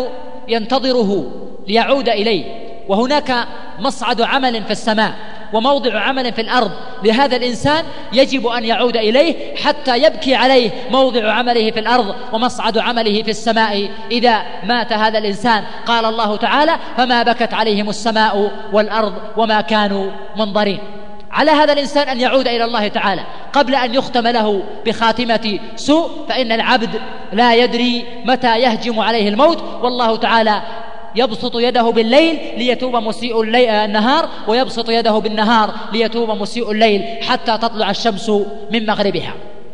ينتظره ليعود إليه، وهناك مصعد عمل في السماء وموضع عمل في الأرض لهذا الإنسان يجب أن يعود إليه حتى يبكي عليه موضع عمله في الأرض ومصعد عمله في السماء إذا مات هذا الإنسان. قال الله تعالى: فما بكت عليهم السماء والأرض وما كانوا منظرين. على هذا الإنسان أن يعود إلى الله تعالى قبل أن يختم له بخاتمة سوء، فإن العبد لا يدري متى يهجم عليه الموت، والله تعالى يبسط يده بالليل ليتوب مسيء النهار، ويبسط يده بالنهار ليتوب مسيء الليل حتى تطلع الشمس من مغربها.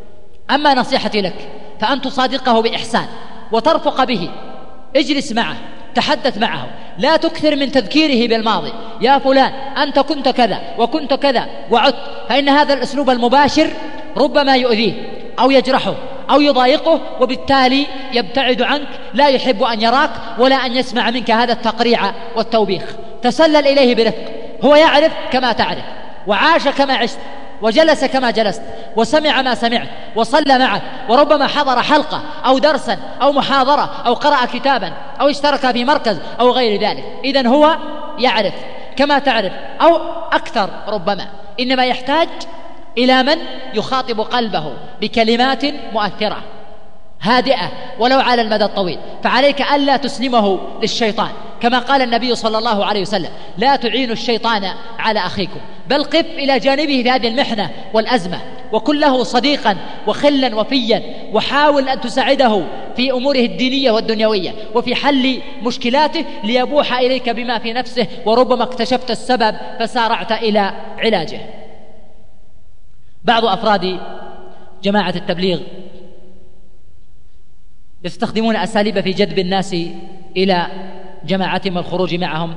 أما نصيحتي لك فأن تصادقه بإحسان وترفق به، اجلس معه، تحدث معه، لا تكثر من تذكيره بالماضي، يا فلان أنت كنت كذا وكنت كذا وعدت، فإن هذا الأسلوب المباشر ربما يؤذيه أو يجرحه أو يضايقه، وبالتالي يبتعد عنك، لا يحب أن يراك ولا أن يسمع منك هذا التقريع والتوبيخ. تسلل إليه برفق، هو يعرف كما تعرف، وعاش كما عشت، وجلس كما جلست، وسمع ما سمعت، وصلى معك، وربما حضر حلقة أو درسا أو محاضرة أو قرأ كتابا أو اشترك في مركز أو غير ذلك. إذن هو يعرف كما تعرف أو أكثر ربما، إنما يحتاج إلى من يخاطب قلبه بكلمات مؤثرة هادئة ولو على المدى الطويل. فعليك ألا تسلمه للشيطان، كما قال النبي صلى الله عليه وسلم: لا تعينوا الشيطان على أخيكم، بل قف إلى جانبه في هذه المحنة والأزمة، وكن له صديقا وخلا وفيا، وحاول أن تساعده في أموره الدينية والدنيوية وفي حل مشكلاته ليبوح إليك بما في نفسه، وربما اكتشفت السبب فسارعت إلى علاجه. بعض أفراد جماعة التبليغ يستخدمون أساليب في جذب الناس إلى جماعتهم والخروج معهم.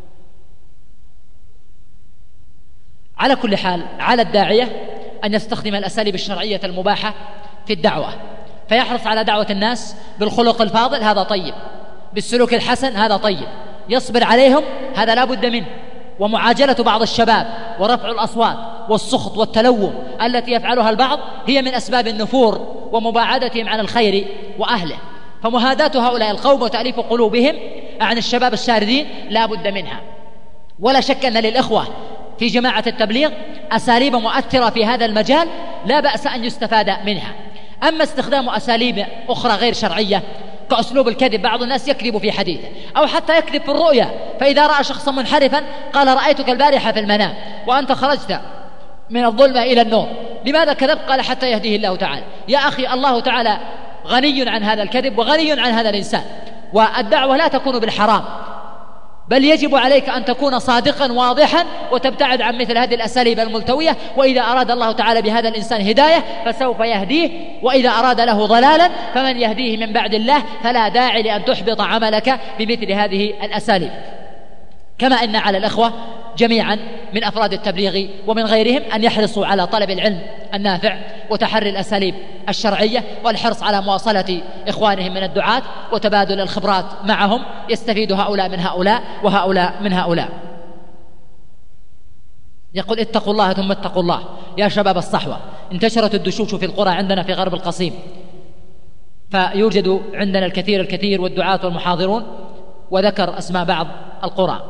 على كل حال على الداعية أن يستخدم الأساليب الشرعية المباحة في الدعوة، فيحرص على دعوة الناس بالخلق الفاضل، هذا طيب، بالسلوك الحسن، هذا طيب، يصبر عليهم، هذا لا بد منه، ومعاجلة بعض الشباب ورفع الأصوات والسخط والتلوم التي يفعلها البعض هي من أسباب النفور ومباعدتهم عن الخير وأهله. فمهاداة هؤلاء القوم وتأليف قلوبهم عن الشباب الشاردين لا بد منها. ولا شك أن للإخوة في جماعة التبليغ أساليب مؤثرة في هذا المجال لا بأس أن يستفاد منها. أما استخدام أساليب أخرى غير شرعية كأسلوب الكذب، بعض الناس يكذب في حديثه أو حتى يكذب في الرؤيا، فإذا رأى شخصا منحرفا قال: رأيتك البارحة في المنام وأنت خرجت من الظلمة إلى النور، لماذا كذب؟ قال حتى يهديه الله تعالى. يا أخي الله تعالى غني عن هذا الكذب وغني عن هذا الإنسان، والدعوة لا تكون بالحرام، بل يجب عليك أن تكون صادقا واضحا وتبتعد عن مثل هذه الأساليب الملتوية. وإذا أراد الله تعالى بهذا الإنسان هداية فسوف يهديه، وإذا أراد له ضلالا فمن يهديه من بعد الله، فلا داعي لأن تحبط عملك بمثل هذه الأساليب. كما أن على الإخوة جميعا من أفراد التبليغ ومن غيرهم أن يحرصوا على طلب العلم النافع وتحري الأساليب الشرعية، والحرص على مواصلة إخوانهم من الدعاة وتبادل الخبرات معهم، يستفيد هؤلاء من هؤلاء وهؤلاء من هؤلاء. يقول اتقوا الله ثم اتقوا الله يا شباب الصحوة. انتشرت الدشوش في القرى عندنا في غرب القصيم، فيوجد عندنا الكثير الكثير والدعاة والمحاضرون، وذكر أسماء بعض القرى.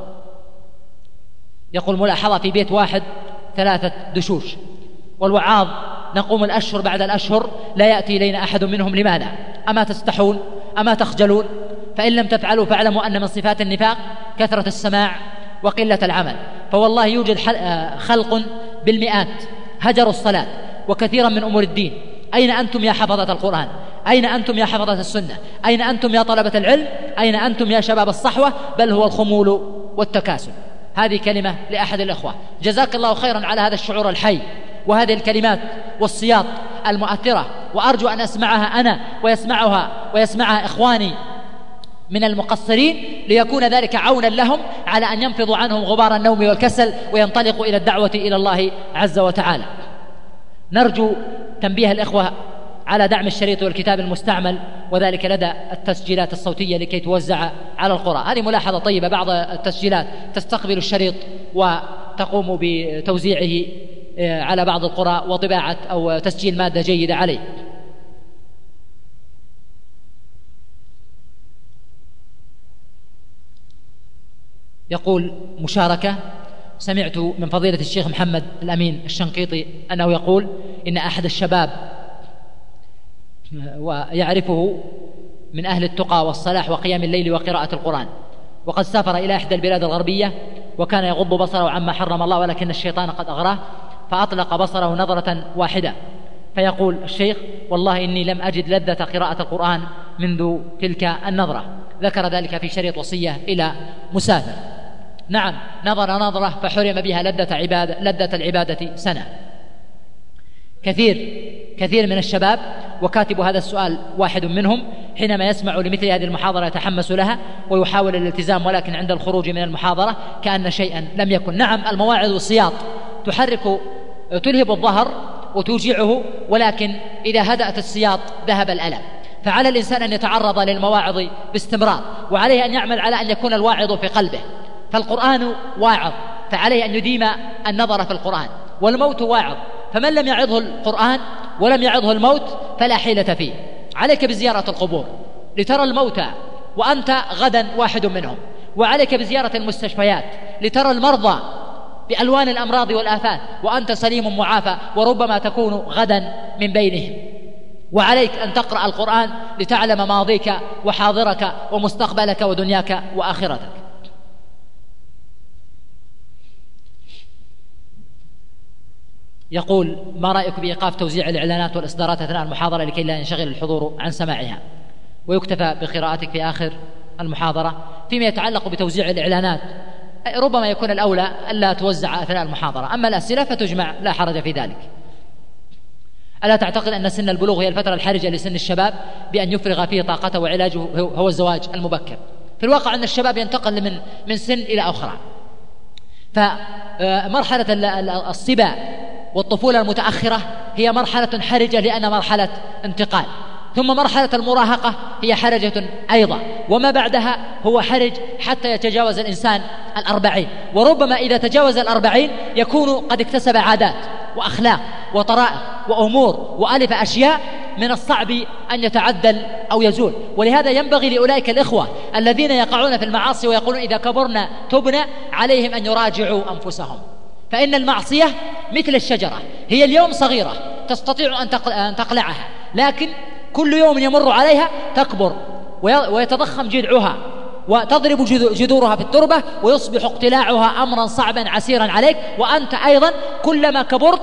يقول ملاحظة في بيت واحد ثلاثة دشوش، والوعاظ نقوم الأشهر بعد الأشهر لا يأتي إلينا أحد منهم. لماذا؟ أما تستحون؟ أما تخجلون؟ فإن لم تفعلوا فاعلموا أن من صفات النفاق كثرة السماع وقلة العمل. فوالله يوجد خلق بالمئات هجروا الصلاة وكثيرا من أمور الدين. أين أنتم يا حفظة القرآن؟ أين أنتم يا حفظة السنة؟ أين أنتم يا طلبة العلم؟ أين أنتم يا شباب الصحوة؟ بل هو الخمول والتكاسل. هذه كلمة لأحد الأخوة، جزاك الله خيرا على هذا الشعور الحي وهذه الكلمات والصياط المؤثرة، وأرجو أن أسمعها أنا ويسمعها ويسمعها إخواني من المقصرين، ليكون ذلك عونا لهم على أن ينفضوا عنهم غبار النوم والكسل وينطلقوا إلى الدعوة إلى الله عز وتعالى. نرجو تنبيه الإخوة على دعم الشريط والكتاب المستعمل، وذلك لدى التسجيلات الصوتية لكي توزع على القرى. هذه ملاحظة طيبة، بعض التسجيلات تستقبل الشريط وتقوم بتوزيعه على بعض القرى وطباعة أو تسجيل مادة جيدة عليه. يقول مشاركة: سمعت من فضيلة الشيخ محمد الأمين الشنقيطي أنه يقول إن أحد الشباب ويعرفه من أهل التقى والصلاح وقيام الليل وقراءة القرآن، وقد سافر إلى إحدى البلاد الغربية وكان يغض بصره عما حرم الله، ولكن الشيطان قد أغراه فأطلق بصره نظرة واحدة. فيقول الشيخ: والله إني لم أجد لذة قراءة القرآن منذ تلك النظرة. ذكر ذلك في شريط وصية إلى مسافر. نعم، نظر نظرة فحرم بها لذة عبادة لذة العبادة سنة. كثير كثير من الشباب، وكاتب هذا السؤال واحد منهم، حينما يسمع لمثل هذه المحاضرة يتحمس لها ويحاول الالتزام، ولكن عند الخروج من المحاضرة كأن شيئا لم يكن. نعم، المواعظ والصياط تحرك تلهب الظهر وتوجعه، ولكن إذا هدأت السياط ذهب الألم. فعلى الإنسان أن يتعرض للمواعظ باستمرار، وعليه أن يعمل على أن يكون الواعظ في قلبه. فالقرآن واعظ، فعليه أن يديم النظر في القرآن. والموت واعظ، فمن لم يعظه القرآن ولم يعظه الموت فلا حيلة فيه. عليك بزيارة القبور لترى الموتى وأنت غدا واحد منهم، وعليك بزيارة المستشفيات لترى المرضى بألوان الأمراض والآفات وأنت سليم معافى، وربما تكون غدا من بينهم. وعليك أن تقرأ القرآن لتعلم ماضيك وحاضرك ومستقبلك ودنياك وآخرتك. يقول: ما رأيك بإيقاف توزيع الإعلانات والإصدارات أثناء المحاضرة لكي لا ينشغل الحضور عن سماعها، ويكتفى بقراءتك في آخر المحاضرة؟ فيما يتعلق بتوزيع الإعلانات ربما يكون الأولى ألا توزع أثناء المحاضرة، أما الأسئلة فتجمع لا حرج في ذلك. ألا تعتقد أن سن البلوغ هي الفترة الحرجة لسن الشباب بأن يفرغ فيه طاقته وعلاجه هو الزواج المبكر؟ في الواقع أن الشباب ينتقل من من سن إلى أخرى، فمرحلة الصبا والطفولة المتأخرة هي مرحلة حرجة لأن مرحلة انتقال، ثم مرحلة المراهقة هي حرجة أيضا، وما بعدها هو حرج حتى يتجاوز الإنسان الأربعين. وربما إذا تجاوز الأربعين يكون قد اكتسب عادات وأخلاق وطرائق وأمور وألف أشياء من الصعب أن يتعدل أو يزول. ولهذا ينبغي لأولئك الإخوة الذين يقعون في المعاصي ويقولون إذا كبرنا تبنا، عليهم أن يراجعوا أنفسهم، فإن المعصية مثل الشجرة، هي اليوم صغيرة تستطيع أن تقلعها، لكن كل يوم يمر عليها تكبر ويتضخم جذعها وتضرب جذورها في التربة، ويصبح اقتلاعها أمرا صعبا عسيرا عليك. وأنت أيضا كلما كبرت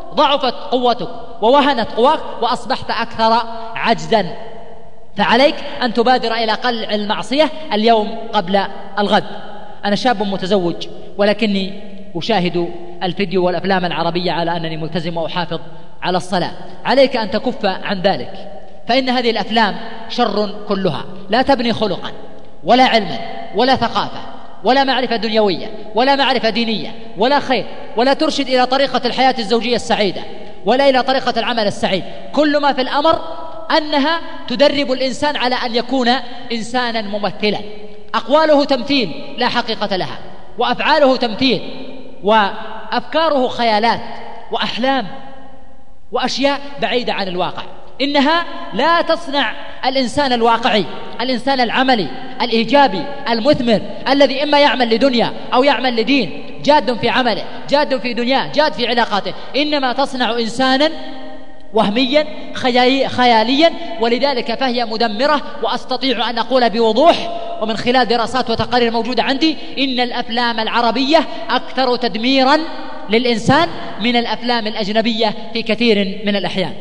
ضعفت قوتك ووهنت قواك وأصبحت أكثر عجزا، فعليك أن تبادر إلى قلع المعصية اليوم قبل الغد. أنا شاب متزوج ولكني أشاهد الفيديو والأفلام العربية على أنني ملتزم وأحافظ على الصلاة. عليك أن تكف عن ذلك، فإن هذه الأفلام شر كلها، لا تبني خلقا ولا علما ولا ثقافة ولا معرفة دنيوية ولا معرفة دينية ولا خير، ولا ترشد إلى طريقة الحياة الزوجية السعيدة ولا إلى طريقة العمل السعيد. كل ما في الأمر أنها تدرب الإنسان على أن يكون إنسانا ممثلا، أقواله تمثيل لا حقيقة لها، وأفعاله تمثيل، وأفكاره خيالات وأحلام وأشياء بعيدة عن الواقع. إنها لا تصنع الإنسان الواقعي، الإنسان العملي الإيجابي المثمر الذي إما يعمل لدنيا أو يعمل لدين، جاد في عمله جاد في دنياه جاد في علاقاته، إنما تصنع إنسانا وهميا خياليا. ولذلك فهي مدمرة. وأستطيع أن أقول بوضوح ومن خلال دراسات وتقارير موجودة عندي إن الأفلام العربية أكثر تدميرا للإنسان من الأفلام الأجنبية في كثير من الأحيان.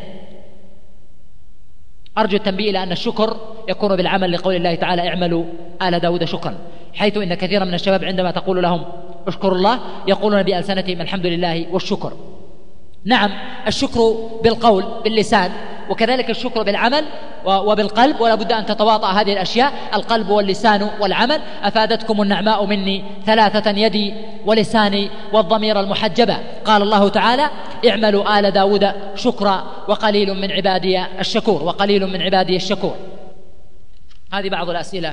أرجو التنبيه إلى أن الشكر يكون بالعمل، لقول الله تعالى اعملوا آل داود شكرا، حيث إن كثيرا من الشباب عندما تقول لهم اشكروا الله يقولون بألسنتهم الحمد لله والشكر. نعم، الشكر بالقول باللسان، وكذلك الشكر بالعمل وبالقلب، ولا بد أن تتواطأ هذه الأشياء، القلب واللسان والعمل. أفادتكم النعماء مني ثلاثة، يدي ولساني والضمير المحجبة. قال الله تعالى اعملوا آل داود شكرا وقليل من عبادي الشكور وقليل من عبادي الشكور. هذه بعض الأسئلة.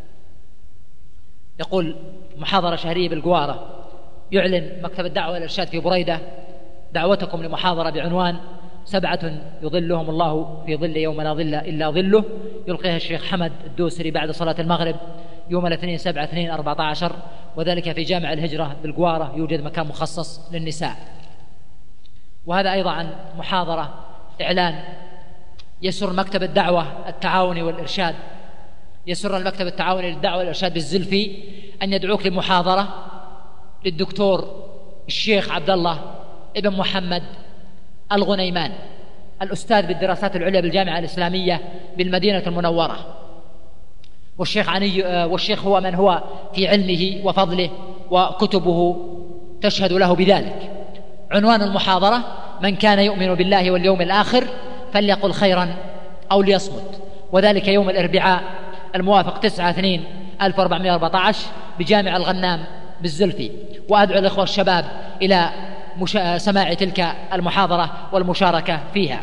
يقول محاضرة شهرية بالقوارة، يعلن مكتب الدعوة والإرشاد في بريدة دعوتكم لمحاضرة بعنوان سبعة يظلهم الله في ظل يوم لا ظل إلا ظله، يلقيها الشيخ حمد الدوسري بعد صلاة المغرب يوم الاثنين سبعة اثنين أربعة عشر، وذلك في جامع الهجرة بالقوارة، يوجد مكان مخصص للنساء. وهذا أيضا عن محاضرة إعلان يسر مكتب الدعوة التعاوني والإرشاد يسر المكتب التعاوني للدعوة والإرشاد بالزلفي أن يدعوك لمحاضرة للدكتور الشيخ عبد الله ابن محمد الغنيمان، الأستاذ بالدراسات العليا بالجامعة الإسلامية بالمدينة المنورة. والشيخ عني والشيخ هو من هو في علمه وفضله، وكتبه تشهد له بذلك. عنوان المحاضرة: من كان يؤمن بالله واليوم الآخر فليقل خيرا أو ليصمت، وذلك يوم الأربعاء الموافق تسعة اثنين ألف وأربعمائة وأربعة عشر بجامع الغنام بالزلفي. وأدعو الإخوة الشباب إلى سماع تلك المحاضرة والمشاركة فيها.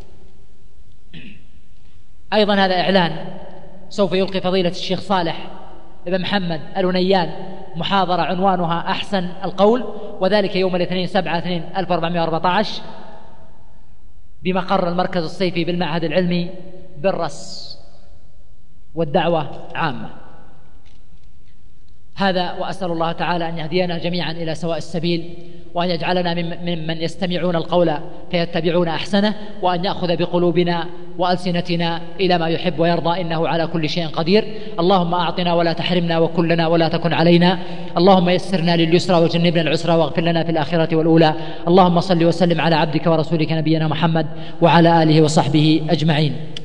أيضا هذا إعلان: سوف يلقي فضيلة الشيخ صالح ابن محمد الونيان محاضرة عنوانها أحسن القول، وذلك يوم الاثنين سبعة اثنين ألف وأربعمائة وأربعة عشر بمقر المركز الصيفي بالمعهد العلمي بالرس، والدعوة عامة. هذا، وأسأل الله تعالى أن يهدينا جميعا إلى سواء السبيل، وأن يجعلنا ممن يستمعون القول فيتبعون أحسنه، وأن يأخذ بقلوبنا وألسنتنا إلى ما يحب ويرضى، إنه على كل شيء قدير. اللهم أعطنا ولا تحرمنا، وكلنا ولا تكن علينا. اللهم يسرنا لليسرى وجنبنا العسرى، واغفر لنا في الآخرة والأولى. اللهم صل وسلم على عبدك ورسولك نبينا محمد وعلى آله وصحبه أجمعين.